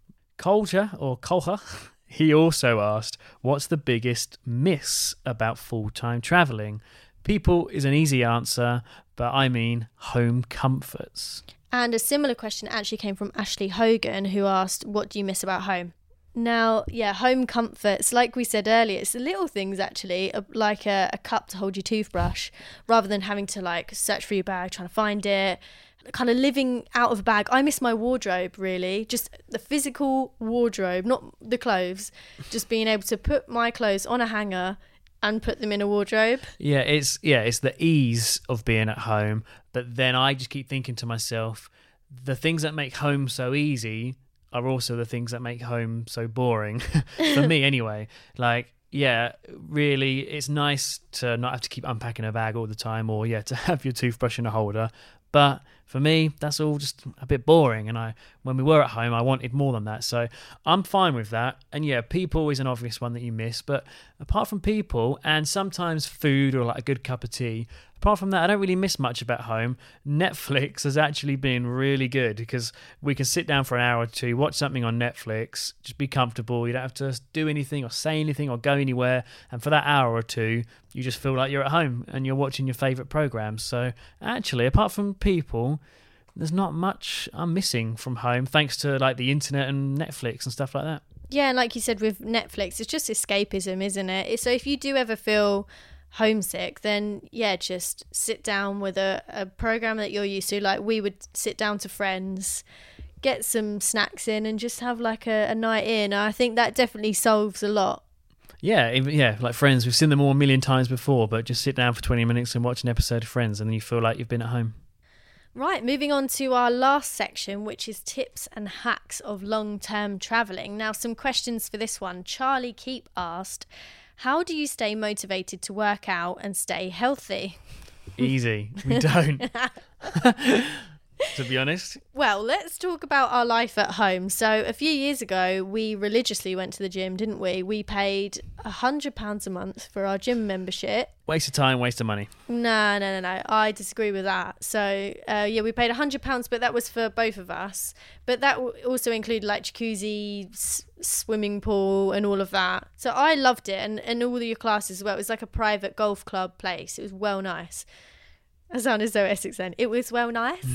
Kolja, he also asked, what's the biggest miss about full-time travelling? People is an easy answer, but I mean home comforts. And a similar question actually came from Ashley Hogan, who asked, what do you miss about home? Now, yeah, home comforts, like we said earlier, it's the little things actually, like a cup to hold your toothbrush, rather than having to like search for your bag, trying to find it, kind of living out of a bag. I miss my wardrobe, really, just the physical wardrobe, not the clothes, just being able to put my clothes on a hanger and put them in a wardrobe. It's the ease of being at home, but then I just keep thinking to myself, the things that make home so easy are also the things that make home so boring. For me anyway. Like, yeah, really, it's nice to not have to keep unpacking a bag all the time, or to have your toothbrush in a holder. But for me, that's all just a bit boring. And when we were at home, I wanted more than that. So I'm fine with that. And yeah, people is an obvious one that you miss. But apart from people, and sometimes food or like a good cup of tea, apart from that, I don't really miss much about home. Netflix has actually been really good, because we can sit down for an hour or two, watch something on Netflix, just be comfortable. You don't have to do anything or say anything or go anywhere. And for that hour or two, you just feel like you're at home and you're watching your favourite programs. So actually, apart from people, there's not much I'm missing from home, thanks to like the internet and Netflix and stuff like that. Yeah, and like you said with Netflix, it's just escapism, isn't it? So if you do ever feel homesick, then just sit down with a program that you're used to. Like we would sit down to Friends, get some snacks in, and just have like a night in. I think that definitely solves a lot. Yeah, like Friends, we've seen them all a million times before, but just sit down for 20 minutes and watch an episode of Friends, and then you feel like you've been at home. Right, moving on to our last section, which is tips and hacks of long-term travelling. Now, some questions for this one. Charlie Keep asked, how do you stay motivated to work out and stay healthy? Easy. We don't. to be honest. Well, let's talk about our life at home. So a few years ago, we religiously went to the gym, didn't we? We paid £100 a month for our gym membership. Waste of time, waste of money. No. I disagree with that. So, we paid £100, but that was for both of us. But that also included like jacuzzi, swimming pool and all of that. So I loved it. And all of your classes as well. It was like a private golf club place. It was well nice. I sounded so Essex then. It was well nice.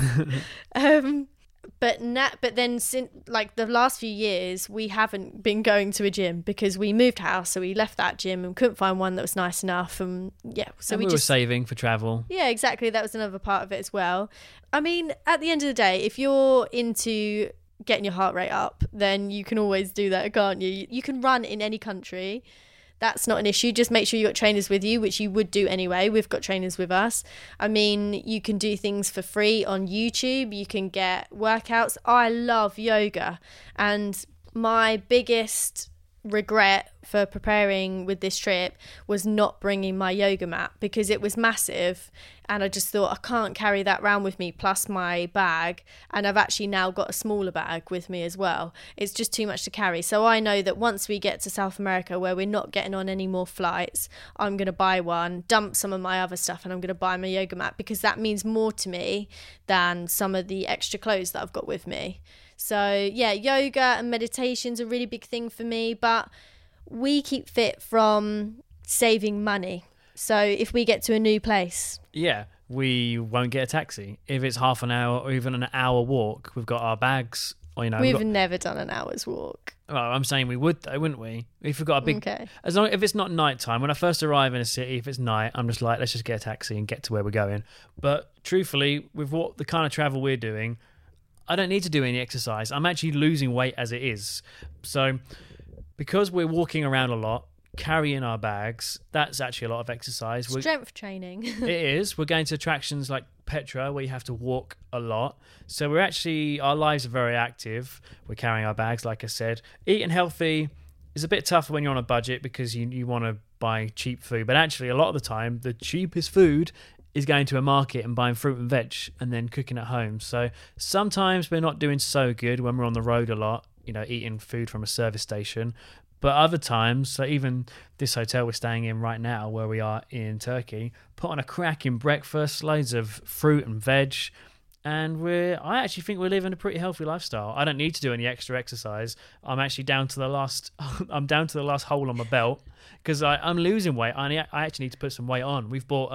But then since like the last few years, we haven't been going to a gym because we moved house, so we left that gym and couldn't find one that was nice enough. And so we were saving for travel. Yeah, exactly. That was another part of it as well. I mean, at the end of the day, if you're into getting your heart rate up, then you can always do that, can't you? You can run in any country. That's not an issue. Just make sure you got trainers with you, which you would do anyway. We've got trainers with us. I mean, you can do things for free on YouTube. You can get workouts. I love yoga. And my biggest regret for preparing with this trip was not bringing my yoga mat because it was massive. And I just thought, I can't carry that around with me plus my bag. And I've actually now got a smaller bag with me as well. It's just too much to carry. So I know that once we get to South America where we're not getting on any more flights, I'm going to buy one, dump some of my other stuff, and I'm going to buy my yoga mat because that means more to me than some of the extra clothes that I've got with me. So yeah, yoga and meditation's a really big thing for me, but we keep fit from saving money. So if we get to a new place, yeah, we won't get a taxi. If it's half an hour or even an hour walk, we've got our bags. Or, we've never done an hour's walk. Well, I'm saying we would though, wouldn't we? If we've got a big, okay. As long if it's not night time. When I first arrive in a city, if it's night, I'm just like, let's just get a taxi and get to where we're going. But truthfully, with what the kind of travel we're doing, I don't need to do any exercise. I'm actually losing weight as it is. So because we're walking around a lot, carrying our bags, that's actually a lot of exercise. Strength training. It is. We're going to attractions like Petra where you have to walk a lot. So our lives are very active. We're carrying our bags, like I said. Eating healthy is a bit tougher when you're on a budget because you want to buy cheap food. But actually, a lot of the time, the cheapest food is going to a market and buying fruit and veg and then cooking at home. So sometimes we're not doing so good when we're on the road a lot, eating food from a service station. But other times, so even this hotel we're staying in right now, where we are in Turkey, put on a cracking breakfast, loads of fruit and veg, and I actually think we're living a pretty healthy lifestyle. I don't need to do any extra exercise. I'm actually down to the last hole on my belt because I'm losing weight. I actually need to put some weight on. We've bought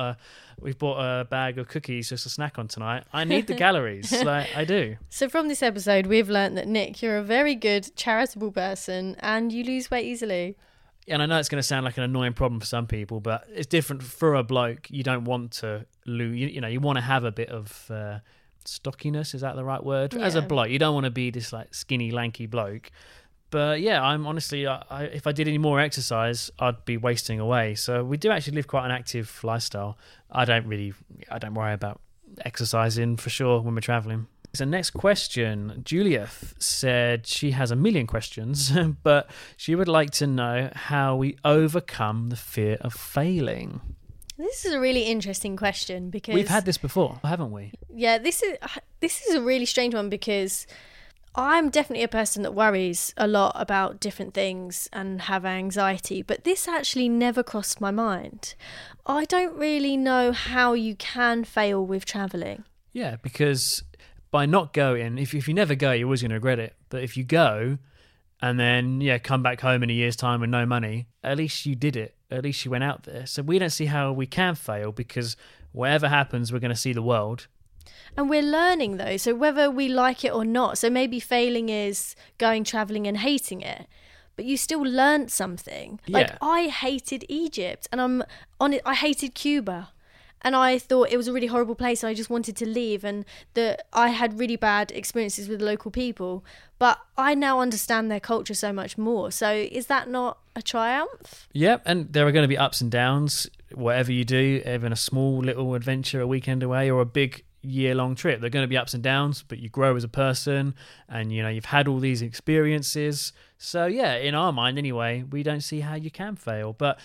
a bag of cookies just to snack on tonight. I need the calories. I do. So from this episode, we've learned that, Nick, you're a very good charitable person and you lose weight easily. And I know it's going to sound like an annoying problem for some people, but it's different for a bloke. You don't want to lose, you want to have a bit of stockiness. Is that the right word? Yeah. As a bloke, you don't want to be this like skinny, lanky bloke. But yeah, I'm honestly, if I did any more exercise, I'd be wasting away. So we do actually live quite an active lifestyle. I don't worry about exercising for sure when we're traveling. So next question, Juliet said she has a million questions, but she would like to know how we overcome the fear of failing. This is a really interesting question because we've had this before, haven't we? Yeah, this is a really strange one because I'm definitely a person that worries a lot about different things and have anxiety, but this actually never crossed my mind. I don't really know how you can fail with travelling. Yeah, because by not going, if you never go, you're always going to regret it. But if you go and then come back home in a year's time with no money, at least you did it. At least you went out there. So we don't see how we can fail because whatever happens, we're going to see the world. And we're learning though, so whether we like it or not. So maybe failing is going travelling and hating it, but you still learned something. Yeah. Like I hated Egypt and I hated Cuba. And I thought it was a really horrible place. I just wanted to leave and that I had really bad experiences with local people. But I now understand their culture so much more. So is that not a triumph? Yep, and there are going to be ups and downs, whatever you do, even a small little adventure, a weekend away or a big year-long trip. There are going to be ups and downs, but you grow as a person and, you've had all these experiences. So, yeah, in our mind anyway, we don't see how you can fail. But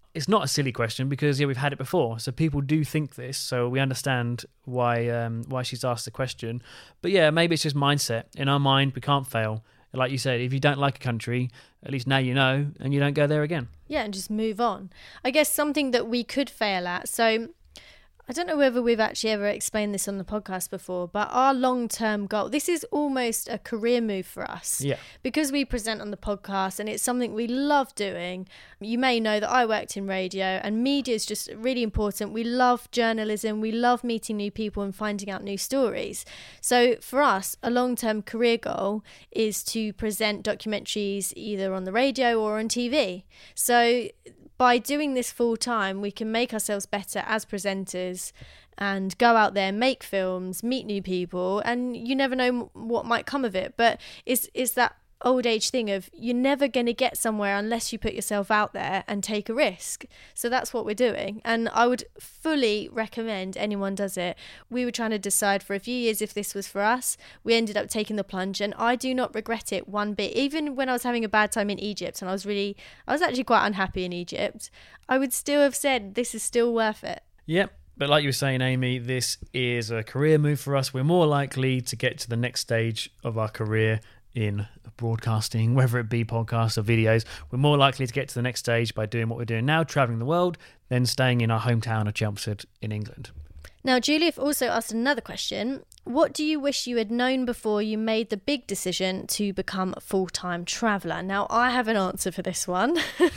it's not a silly question because we've had it before, so people do think this, so we understand why she's asked the question. But yeah, maybe it's just mindset. In our mind, we can't fail. Like you said, if you don't like a country, at least now you know, and you don't go there again. Yeah, and just move on. I guess something that we could fail at. So I don't know whether we've actually ever explained this on the podcast before, but our long-term goal, this is almost a career move for us. Yeah. Because we present on the podcast and it's something we love doing. You may know that I worked in radio, and media is just really important. We love journalism. We love meeting new people and finding out new stories. So for us, a long-term career goal is to present documentaries either on the radio or on TV. So by doing this full time, we can make ourselves better as presenters and go out there, make films, meet new people, and you never know what might come of it. But it's that old age thing of you're never going to get somewhere unless you put yourself out there and take a risk. So that's what we're doing. And I would fully recommend anyone does it. We were trying to decide for a few years if this was for us. We ended up taking the plunge, and I do not regret it one bit. Even when I was having a bad time in Egypt and I was actually quite unhappy in Egypt, I would still have said this is still worth it. Yep. But like you were saying, Amy, this is a career move for us. We're more likely to get to the next stage of our career in broadcasting, whether it be podcasts or videos. We're more likely to get to the next stage by doing what we're doing now, travelling the world, than staying in our hometown of Chelmsford in England. Now, Juliet also asked another question. What do you wish you had known before you made the big decision to become a full-time traveller? Now, I have an answer for this one.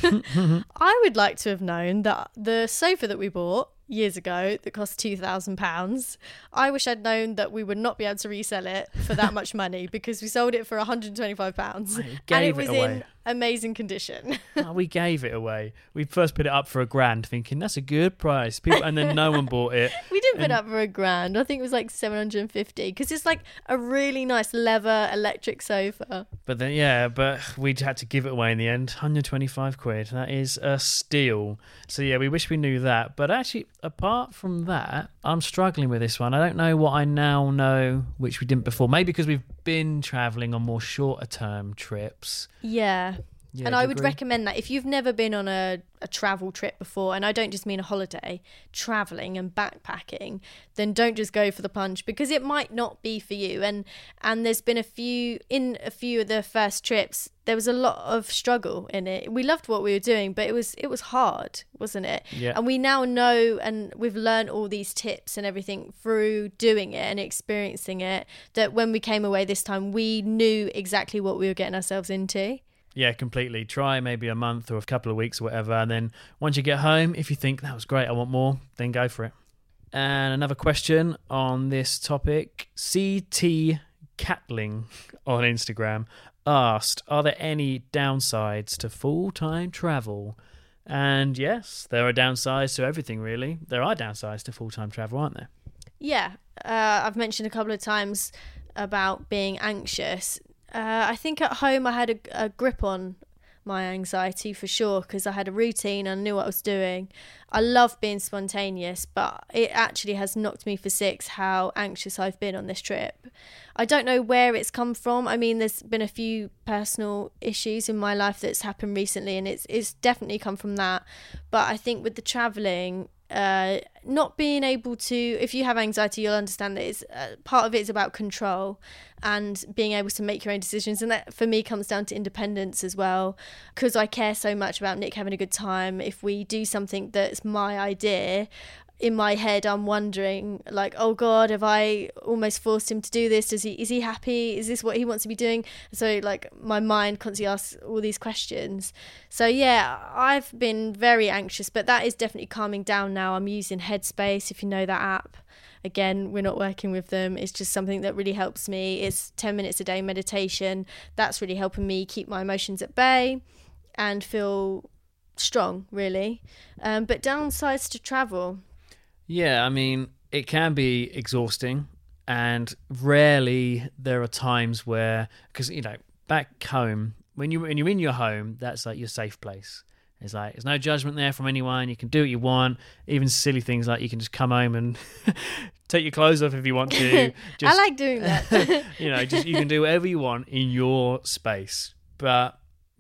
I would like to have known that the sofa that we bought years ago that cost £2,000, I wish I'd known that we would not be able to resell it for that much money, because we sold it for £125 and it was in amazing condition. We gave it away. We first put it up for £1,000 thinking that's a good price, and then no one bought it. We didn't put it up for £1,000. I think it was like 750, because it's like a really nice leather electric sofa. But we had to give it away in the end. £125. That is a steal. So yeah, we wish we knew that. But actually, apart from that, I'm struggling with this one. I don't know what I now know, which we didn't before. Maybe because we've been travelling on more shorter term trips. Yeah. Yeah, and I would recommend that if you've never been on a travel trip before, and I don't just mean a holiday, travelling and backpacking, then don't just go for the plunge, because it might not be for you. And there's been a few of the first trips, there was a lot of struggle in it. We loved what we were doing, but it was hard, wasn't it? Yeah. And we now know, and we've learned all these tips and everything through doing it and experiencing it, that when we came away this time, we knew exactly what we were getting ourselves into. Yeah, completely. Try maybe a month or a couple of weeks or whatever, and then once you get home, if you think that was great, I want more, then go for it. And another question on this topic, CT Catling on Instagram asked, are there any downsides to full-time travel? And yes, there are downsides to everything, really. There are downsides to full-time travel, aren't there? Yeah, I've mentioned a couple of times about being anxious. I think at home I had a grip on my anxiety for sure, because I had a routine and I knew what I was doing. I love being spontaneous, but it actually has knocked me for six how anxious I've been on this trip. I don't know where it's come from. I mean, there's been a few personal issues in my life that's happened recently, and it's definitely come from that. But I think with the travelling, not being able to, if you have anxiety, you'll understand that it's part of it is about control and being able to make your own decisions, and that for me comes down to independence as well, because I care so much about Nick having a good time. If we do something that's my idea, in my head I'm wondering, like, oh God, have I almost forced him to do this? Is he happy? Is this what he wants to be doing? So like my mind constantly asks all these questions. So yeah, I've been very anxious, but that is definitely calming down now. I'm using Headspace, if you know that app. Again, we're not working with them. It's just something that really helps me. It's 10 minutes a day meditation. That's really helping me keep my emotions at bay and feel strong, really. But downsides to travel. Yeah, I mean, it can be exhausting, and rarely there are times where, because, you know, back home, when you're in your home, that's like your safe place. It's like, there's no judgment there from anyone. You can do what you want. Even silly things like you can just come home and take your clothes off if you want to. Just, I like doing that. you can do whatever you want in your space. But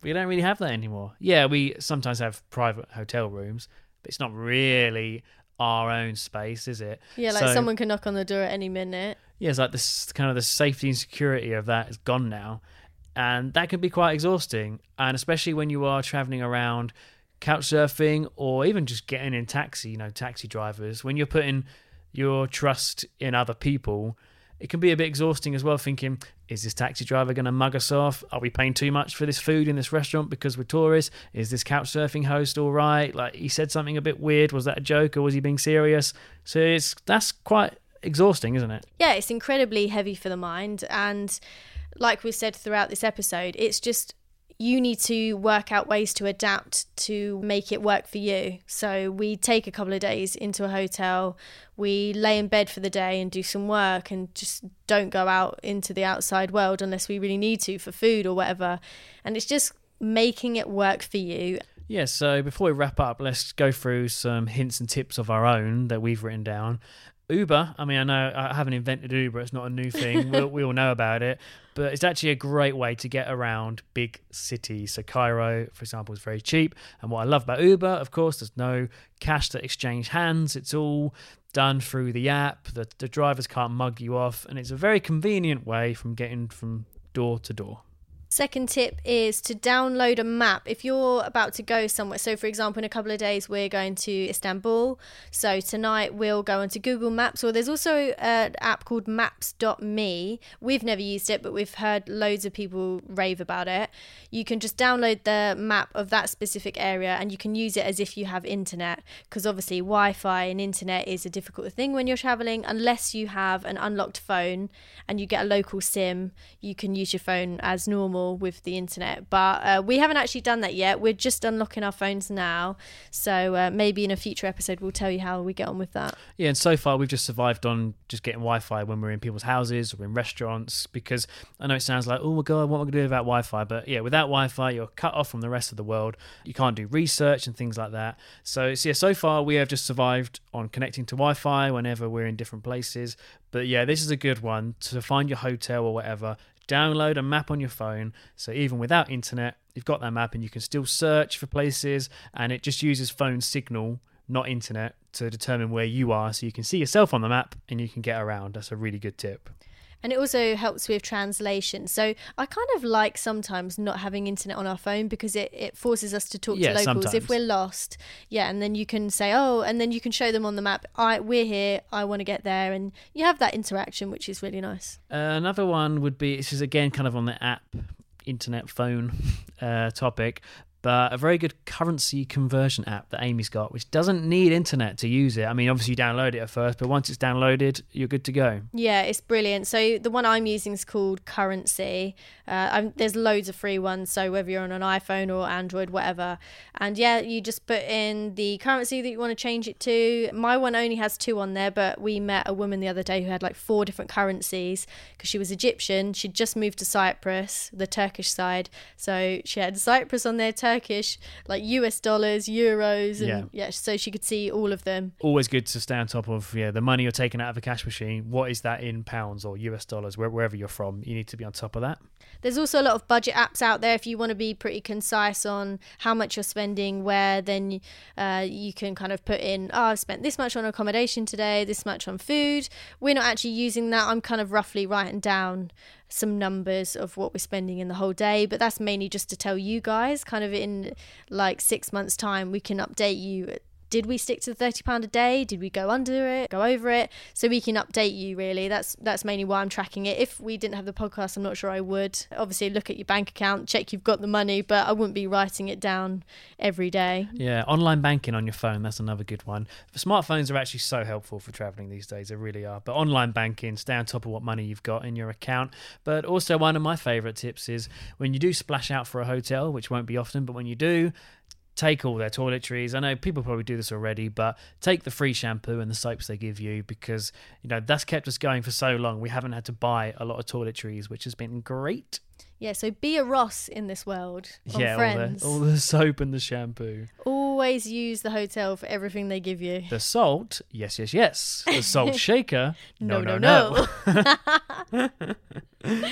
We don't really have that anymore. Yeah, we sometimes have private hotel rooms, but it's not really our own space, is it? Yeah, like someone can knock on the door at any minute. Yeah, it's like this kind of the safety and security of that is gone now. And that can be quite exhausting. And especially when you are traveling around couch surfing or even just getting in taxi, taxi drivers, when you're putting your trust in other people, it can be a bit exhausting as well, thinking, is this taxi driver going to mug us off? Are we paying too much for this food in this restaurant because we're tourists? Is this couch surfing host all right? Like, he said something a bit weird. Was that a joke or was he being serious? So that's quite exhausting, isn't it? Yeah, it's incredibly heavy for the mind. And like we said throughout this episode, it's just you need to work out ways to adapt to make it work for you. So we take a couple of days into a hotel, we lay in bed for the day and do some work and just don't go out into the outside world unless we really need to for food or whatever. And it's just making it work for you. Yeah, so before we wrap up, let's go through some hints and tips of our own that we've written down. Uber, I mean, I know I haven't invented Uber, it's not a new thing, we all know about it, but it's actually a great way to get around big cities. So Cairo, for example, is very cheap, and what I love about Uber, of course, there's no cash to exchange hands, it's all done through the app, the drivers can't mug you off, and it's a very convenient way from getting from door to door. Second tip is to download a map if you're about to go somewhere. So for example, in a couple of days we're going to Istanbul, so tonight we'll go onto Google Maps, or there's also an app called maps.me. We've never used it, but we've heard loads of people rave about it. You can just download the map of that specific area and you can use it as if you have internet, because obviously Wi-Fi and internet is a difficult thing when you're traveling. Unless you have an unlocked phone and you get a local SIM, you can use your phone as normal with the internet, but we haven't actually done that yet. We're just unlocking our phones now, so maybe in a future episode we'll tell you how we get on with that. Yeah, and so far we've just survived on just getting Wi-Fi when we're in people's houses or in restaurants, because I know it sounds like, oh my god, what am I going to do without Wi-Fi? But yeah, without Wi-Fi you're cut off from the rest of the world. You can't do research and things like that. So far we have just survived on connecting to Wi-Fi whenever we're in different places. But yeah, this is a good one to find your hotel or whatever. Download a map on your phone, so even without internet you've got that map and you can still search for places, and it just uses phone signal, not internet, to determine where you are, so you can see yourself on the map and you can get around. That's a really good tip. And it also helps with translation. So I kind of like sometimes not having internet on our phone, because it forces us to talk to locals sometimes. If we're lost. Yeah, and then you can say, oh, and then you can show them on the map, we're here, I want to get there. And you have that interaction, which is really nice. Another one would be, this is again kind of on the app, internet, phone topic, but a very good currency conversion app that Amy's got, which doesn't need internet to use it. I mean, obviously you download it at first, but once it's downloaded, you're good to go. Yeah, it's brilliant. So the one I'm using is called Currency. There's loads of free ones, so whether you're on an iPhone or Android, whatever. And yeah, you just put in the currency that you want to change it to. My one only has 2 on there, but we met a woman the other day who had like 4 different currencies, because she was Egyptian. She'd just moved to Cyprus, the Turkish side. So she had Cyprus on there, Turkish, like US dollars, euros, and so she could see all of them. Always good to stay on top of the money you're taking out of a cash machine. What is that in pounds or US dollars, wherever you're from? You need to be on top of that. There's also a lot of budget apps out there if you want to be pretty concise on how much you're spending, where then you can kind of put in, I've spent this much on accommodation today, this much on food. We're not actually using that. I'm kind of roughly writing down some numbers of what we're spending in the whole day, but that's mainly just to tell you guys, kind of in like 6 months time we can update you. Did we stick to the £30 a day? Did we go under it, go over it? So we can update you, really. That's mainly why I'm tracking it. If we didn't have the podcast, I'm not sure I would. Obviously, look at your bank account, check you've got the money, but I wouldn't be writing it down every day. Yeah, online banking on your phone, that's another good one. Smartphones are actually so helpful for traveling these days, they really are. But online banking, stay on top of what money you've got in your account. But also one of my favourite tips is when you do splash out for a hotel, which won't be often, but when you do, take all their toiletries. I know people probably do this already, but take the free shampoo and the soaps they give you, because that's kept us going for so long. We haven't had to buy a lot of toiletries, which has been great. Yeah, so be a Ross in this world. Friends. All the soap and the shampoo. Always use the hotel for everything they give you. The salt, yes. The salt shaker, no.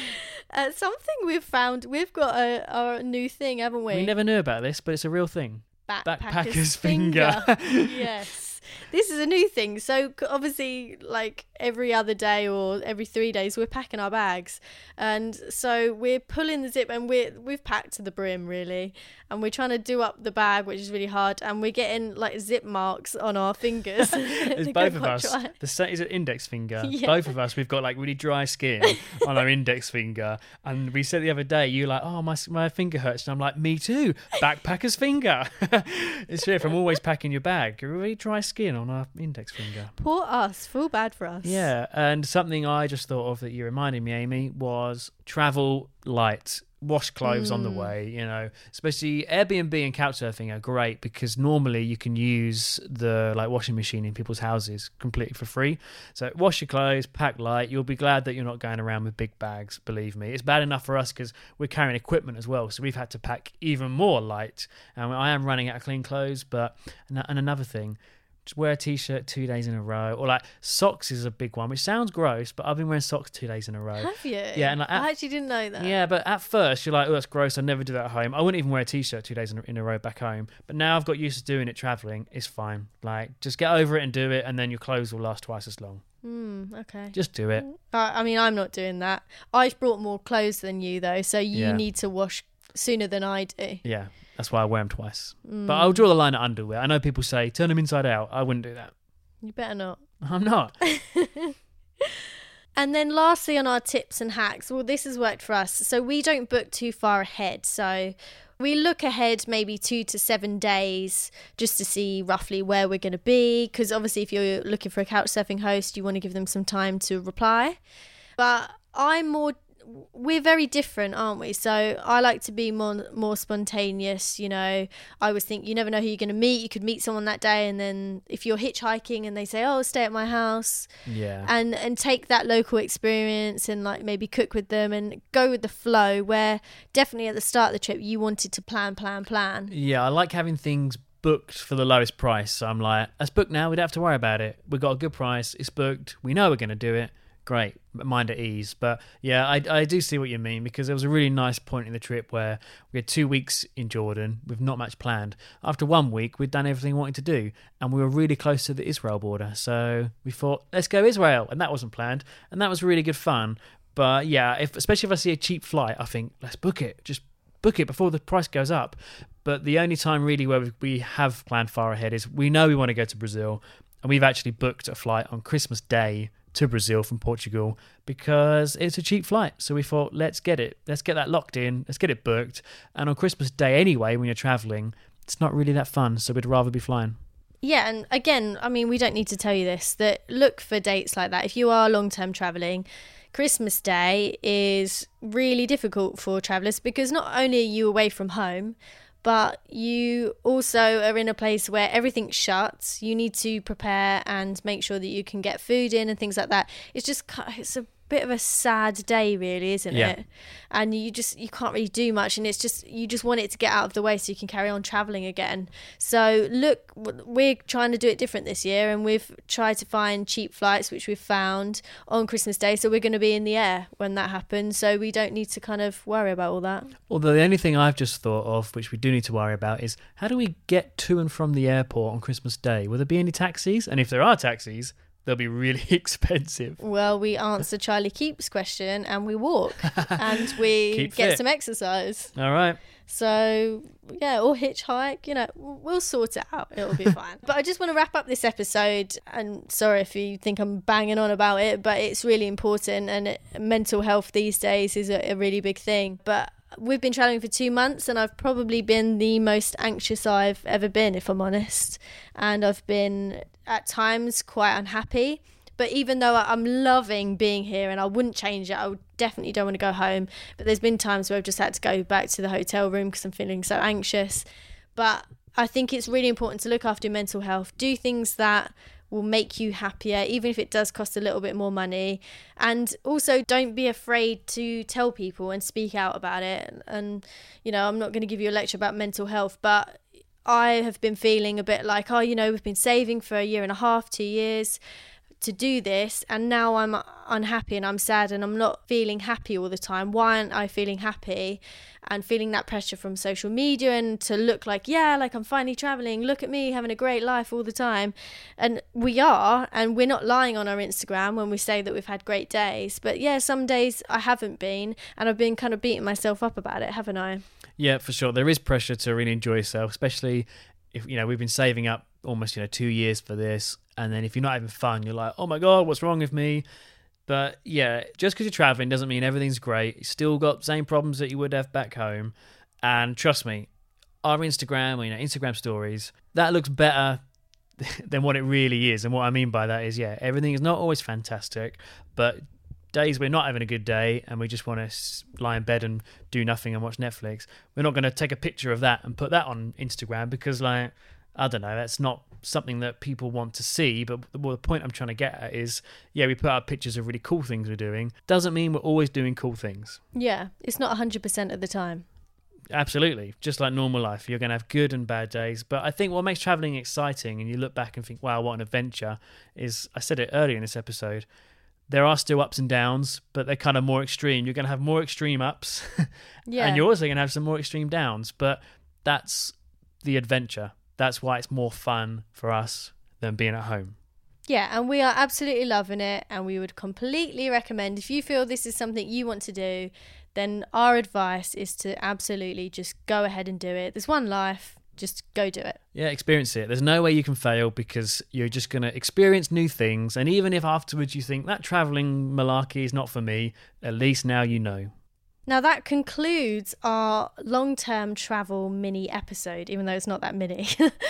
Something we've found, we've got a new thing, haven't we? We never knew about this, but it's a real thing. Backpacker's finger. Yes. This is a new thing. So obviously, like every other day or every 3 days, we're packing our bags, and so we're pulling the zip, and we've packed to the brim really, and we're trying to do up the bag, which is really hard, and we're getting like zip marks on our fingers. It's both of us. The set is an index finger. Yeah. Both of us, we've got like really dry skin on our index finger, and we said the other day, you're like, oh, my finger hurts, and I'm like, me too. Backpacker's finger. It's true. From always packing your bag, you're really dry skin on our index finger. Poor us. Feel bad for us. Yeah, and something I just thought of that you reminded me, Amy, was travel light. Wash clothes on the way, you know, especially Airbnb and couchsurfing are great because normally you can use the like washing machine in people's houses completely for free. So wash your clothes, pack light. You'll be glad that you're not going around with big bags, believe me. It's bad enough for us because we're carrying equipment as well. So we've had to pack even more light. And I am running out of clean clothes, but, and another thing, just wear a t-shirt 2 days in a row, or like socks is a big one, which sounds gross, but I've been wearing socks 2 days in a row. Have you? Yeah, and like I actually didn't know that. Yeah, but at first you're like, oh, that's gross. I never do that at home. I wouldn't even wear a t-shirt 2 days in a row back home. But now I've got used to doing it traveling. It's fine. Like, just get over it and do it, and then your clothes will last twice as long. Okay. Just do it. I mean, I'm not doing that. I've brought more clothes than you though, so you need to wash sooner than I do. Yeah, that's why I wear them twice. But I'll draw the line at underwear. I know people say turn them inside out. I wouldn't do that. You better not. I'm not. And then lastly on our tips and hacks, well, this has worked for us. So we don't book too far ahead. So we look ahead maybe 2 to 7 days just to see roughly where we're going to be. Because obviously if you're looking for a couchsurfing host, you want to give them some time to reply. But we're very different, aren't we? So I like to be more spontaneous, you know. I always think you never know who you're going to meet. You could meet someone that day, and then if you're hitchhiking and they say, oh, stay at my house, and take that local experience and like maybe cook with them and go with the flow, where definitely at the start of the trip you wanted to plan. Yeah, I like having things booked for the lowest price. So I'm like, that's booked now, we don't have to worry about it. We've got a good price, it's booked, we know we're going to do it. Great, mind at ease. But yeah, I do see what you mean, because there was a really nice point in the trip where we had 2 weeks in Jordan with not much planned. After 1 week, we'd done everything we wanted to do, and we were really close to the Israel border. So we thought, let's go Israel, and that wasn't planned, and that was really good fun. But yeah, especially if I see a cheap flight, I think, let's book it. Just book it before the price goes up. But the only time really where we have planned far ahead is we know we want to go to Brazil, and we've actually booked a flight on Christmas Day to Brazil from Portugal because it's a cheap flight. So we thought, let's get that locked in, let's get it booked. And on Christmas Day anyway, when you're traveling, it's not really that fun, so we'd rather be flying. Yeah, and again, I mean, we don't need to tell you this, that look for dates like that. If you are long-term traveling, Christmas Day is really difficult for travelers because not only are you away from home, but you also are in a place where everything's shut. You need to prepare and make sure that you can get food in and things like that. It's a bit of a sad day really, isn't it? And you can't really do much, and you just want it to get out of the way so you can carry on traveling again. So look, we're trying to do it different this year, and we've tried to find cheap flights, which we've found on Christmas Day, so we're going to be in the air when that happens, so we don't need to kind of worry about all that. Although the only thing I've just thought of, which we do need to worry about, is how do we get to and from the airport on Christmas Day? Will there be any taxis? And if there are taxis, they'll be really expensive. Well, we answer Charlie Keep's question and we walk and we get some exercise. All right. So, yeah, or hitchhike, you know, we'll sort it out. It'll be fine. But I just want to wrap up this episode, and sorry if you think I'm banging on about it, but it's really important, and mental health these days is a really big thing. But we've been traveling for 2 months, and I've probably been the most anxious I've ever been, if I'm honest. And I've been at times quite unhappy. But even though I'm loving being here and I wouldn't change it, I definitely don't want to go home. But there's been times where I've just had to go back to the hotel room because I'm feeling so anxious. But I think it's really important to look after your mental health. Do things that will make you happier, even if it does cost a little bit more money. And also don't be afraid to tell people and speak out about it. And, you know, I'm not going to give you a lecture about mental health, but I have been feeling a bit like, we've been saving for 1.5 years, 2 years. to do this, and now I'm unhappy and I'm sad and I'm not feeling happy all the time. Why aren't I feeling happy? And feeling that pressure from social media and to look like, yeah, like I'm finally traveling, look at me having a great life all the time. And we are, and we're not lying on our Instagram when we say that we've had great days. But yeah, some days I haven't been, and I've been kind of beating myself up about it, haven't I? Yeah, for sure. There is pressure to really enjoy yourself, especially if, we've been saving up almost, 2 years for this. And then if you're not having fun, you're like, oh my God, what's wrong with me? But yeah, just because you're traveling doesn't mean everything's great. You still got the same problems that you would have back home. And trust me, our Instagram, Instagram stories, that looks better than what it really is. And what I mean by that is, yeah, everything is not always fantastic, but days we're not having a good day and we just want to lie in bed and do nothing and watch Netflix, we're not going to take a picture of that and put that on Instagram because, like, I don't know, that's not something that people want to see. But the point I'm trying to get at is, yeah, we put out pictures of really cool things we're doing. Doesn't mean we're always doing cool things. Yeah, it's not 100% of the time. Absolutely. Just like normal life, you're going to have good and bad days. But I think what makes traveling exciting, and you look back and think, wow, what an adventure, is, I said it earlier in this episode, there are still ups and downs, but they're kind of more extreme. You're going to have more extreme ups, yeah, and you're also going to have some more extreme downs. But that's the adventure. That's why it's more fun for us than being at home. Yeah, and we are absolutely loving it, and we would completely recommend, if you feel this is something you want to do, then our advice is to absolutely just go ahead and do it. There's one life, just go do it. Yeah, experience it. There's no way you can fail because you're just going to experience new things, and even if afterwards you think that travelling malarkey is not for me, at least now you know. Now that concludes our long-term travel mini episode, even though it's not that mini.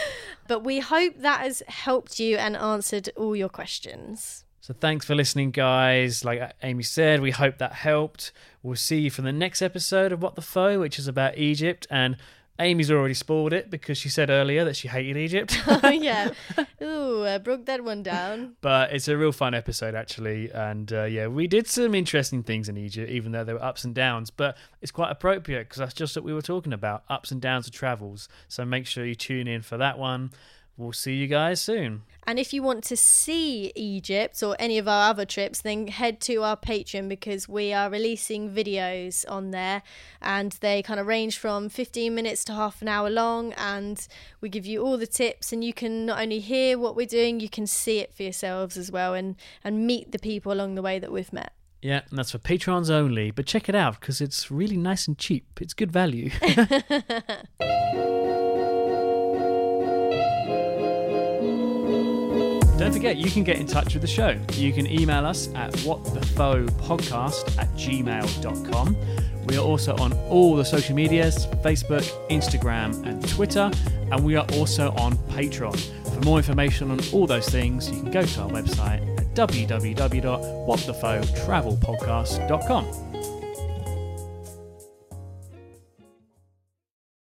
But we hope that has helped you and answered all your questions. So thanks for listening, guys. Like Amy said, we hope that helped. We'll see you for the next episode of What the Faux, which is about Egypt. And Amy's already spoiled it because she said earlier that she hated Egypt. Oh, yeah. Ooh, I broke that one down. But it's a real fun episode, actually. And yeah, we did some interesting things in Egypt, even though there were ups and downs. But it's quite appropriate because that's just what we were talking about, ups and downs of travels. So make sure you tune in for that one. We'll see you guys soon. And if you want to see Egypt or any of our other trips, then head to our Patreon because we are releasing videos on there and they kind of range from 15 minutes to half an hour long, and we give you all the tips, and you can not only hear what we're doing, you can see it for yourselves as well and meet the people along the way that we've met. Yeah, and that's for patrons only, but check it out because it's really nice and cheap. It's good value. Don't forget, you can get in touch with the show. You can email us at whatthefauxpodcast@gmail.com. We are also on all the social medias, Facebook, Instagram and Twitter, and we are also on Patreon. For more information on all those things, you can go to our website at www.whatthefauxtravelpodcast.com.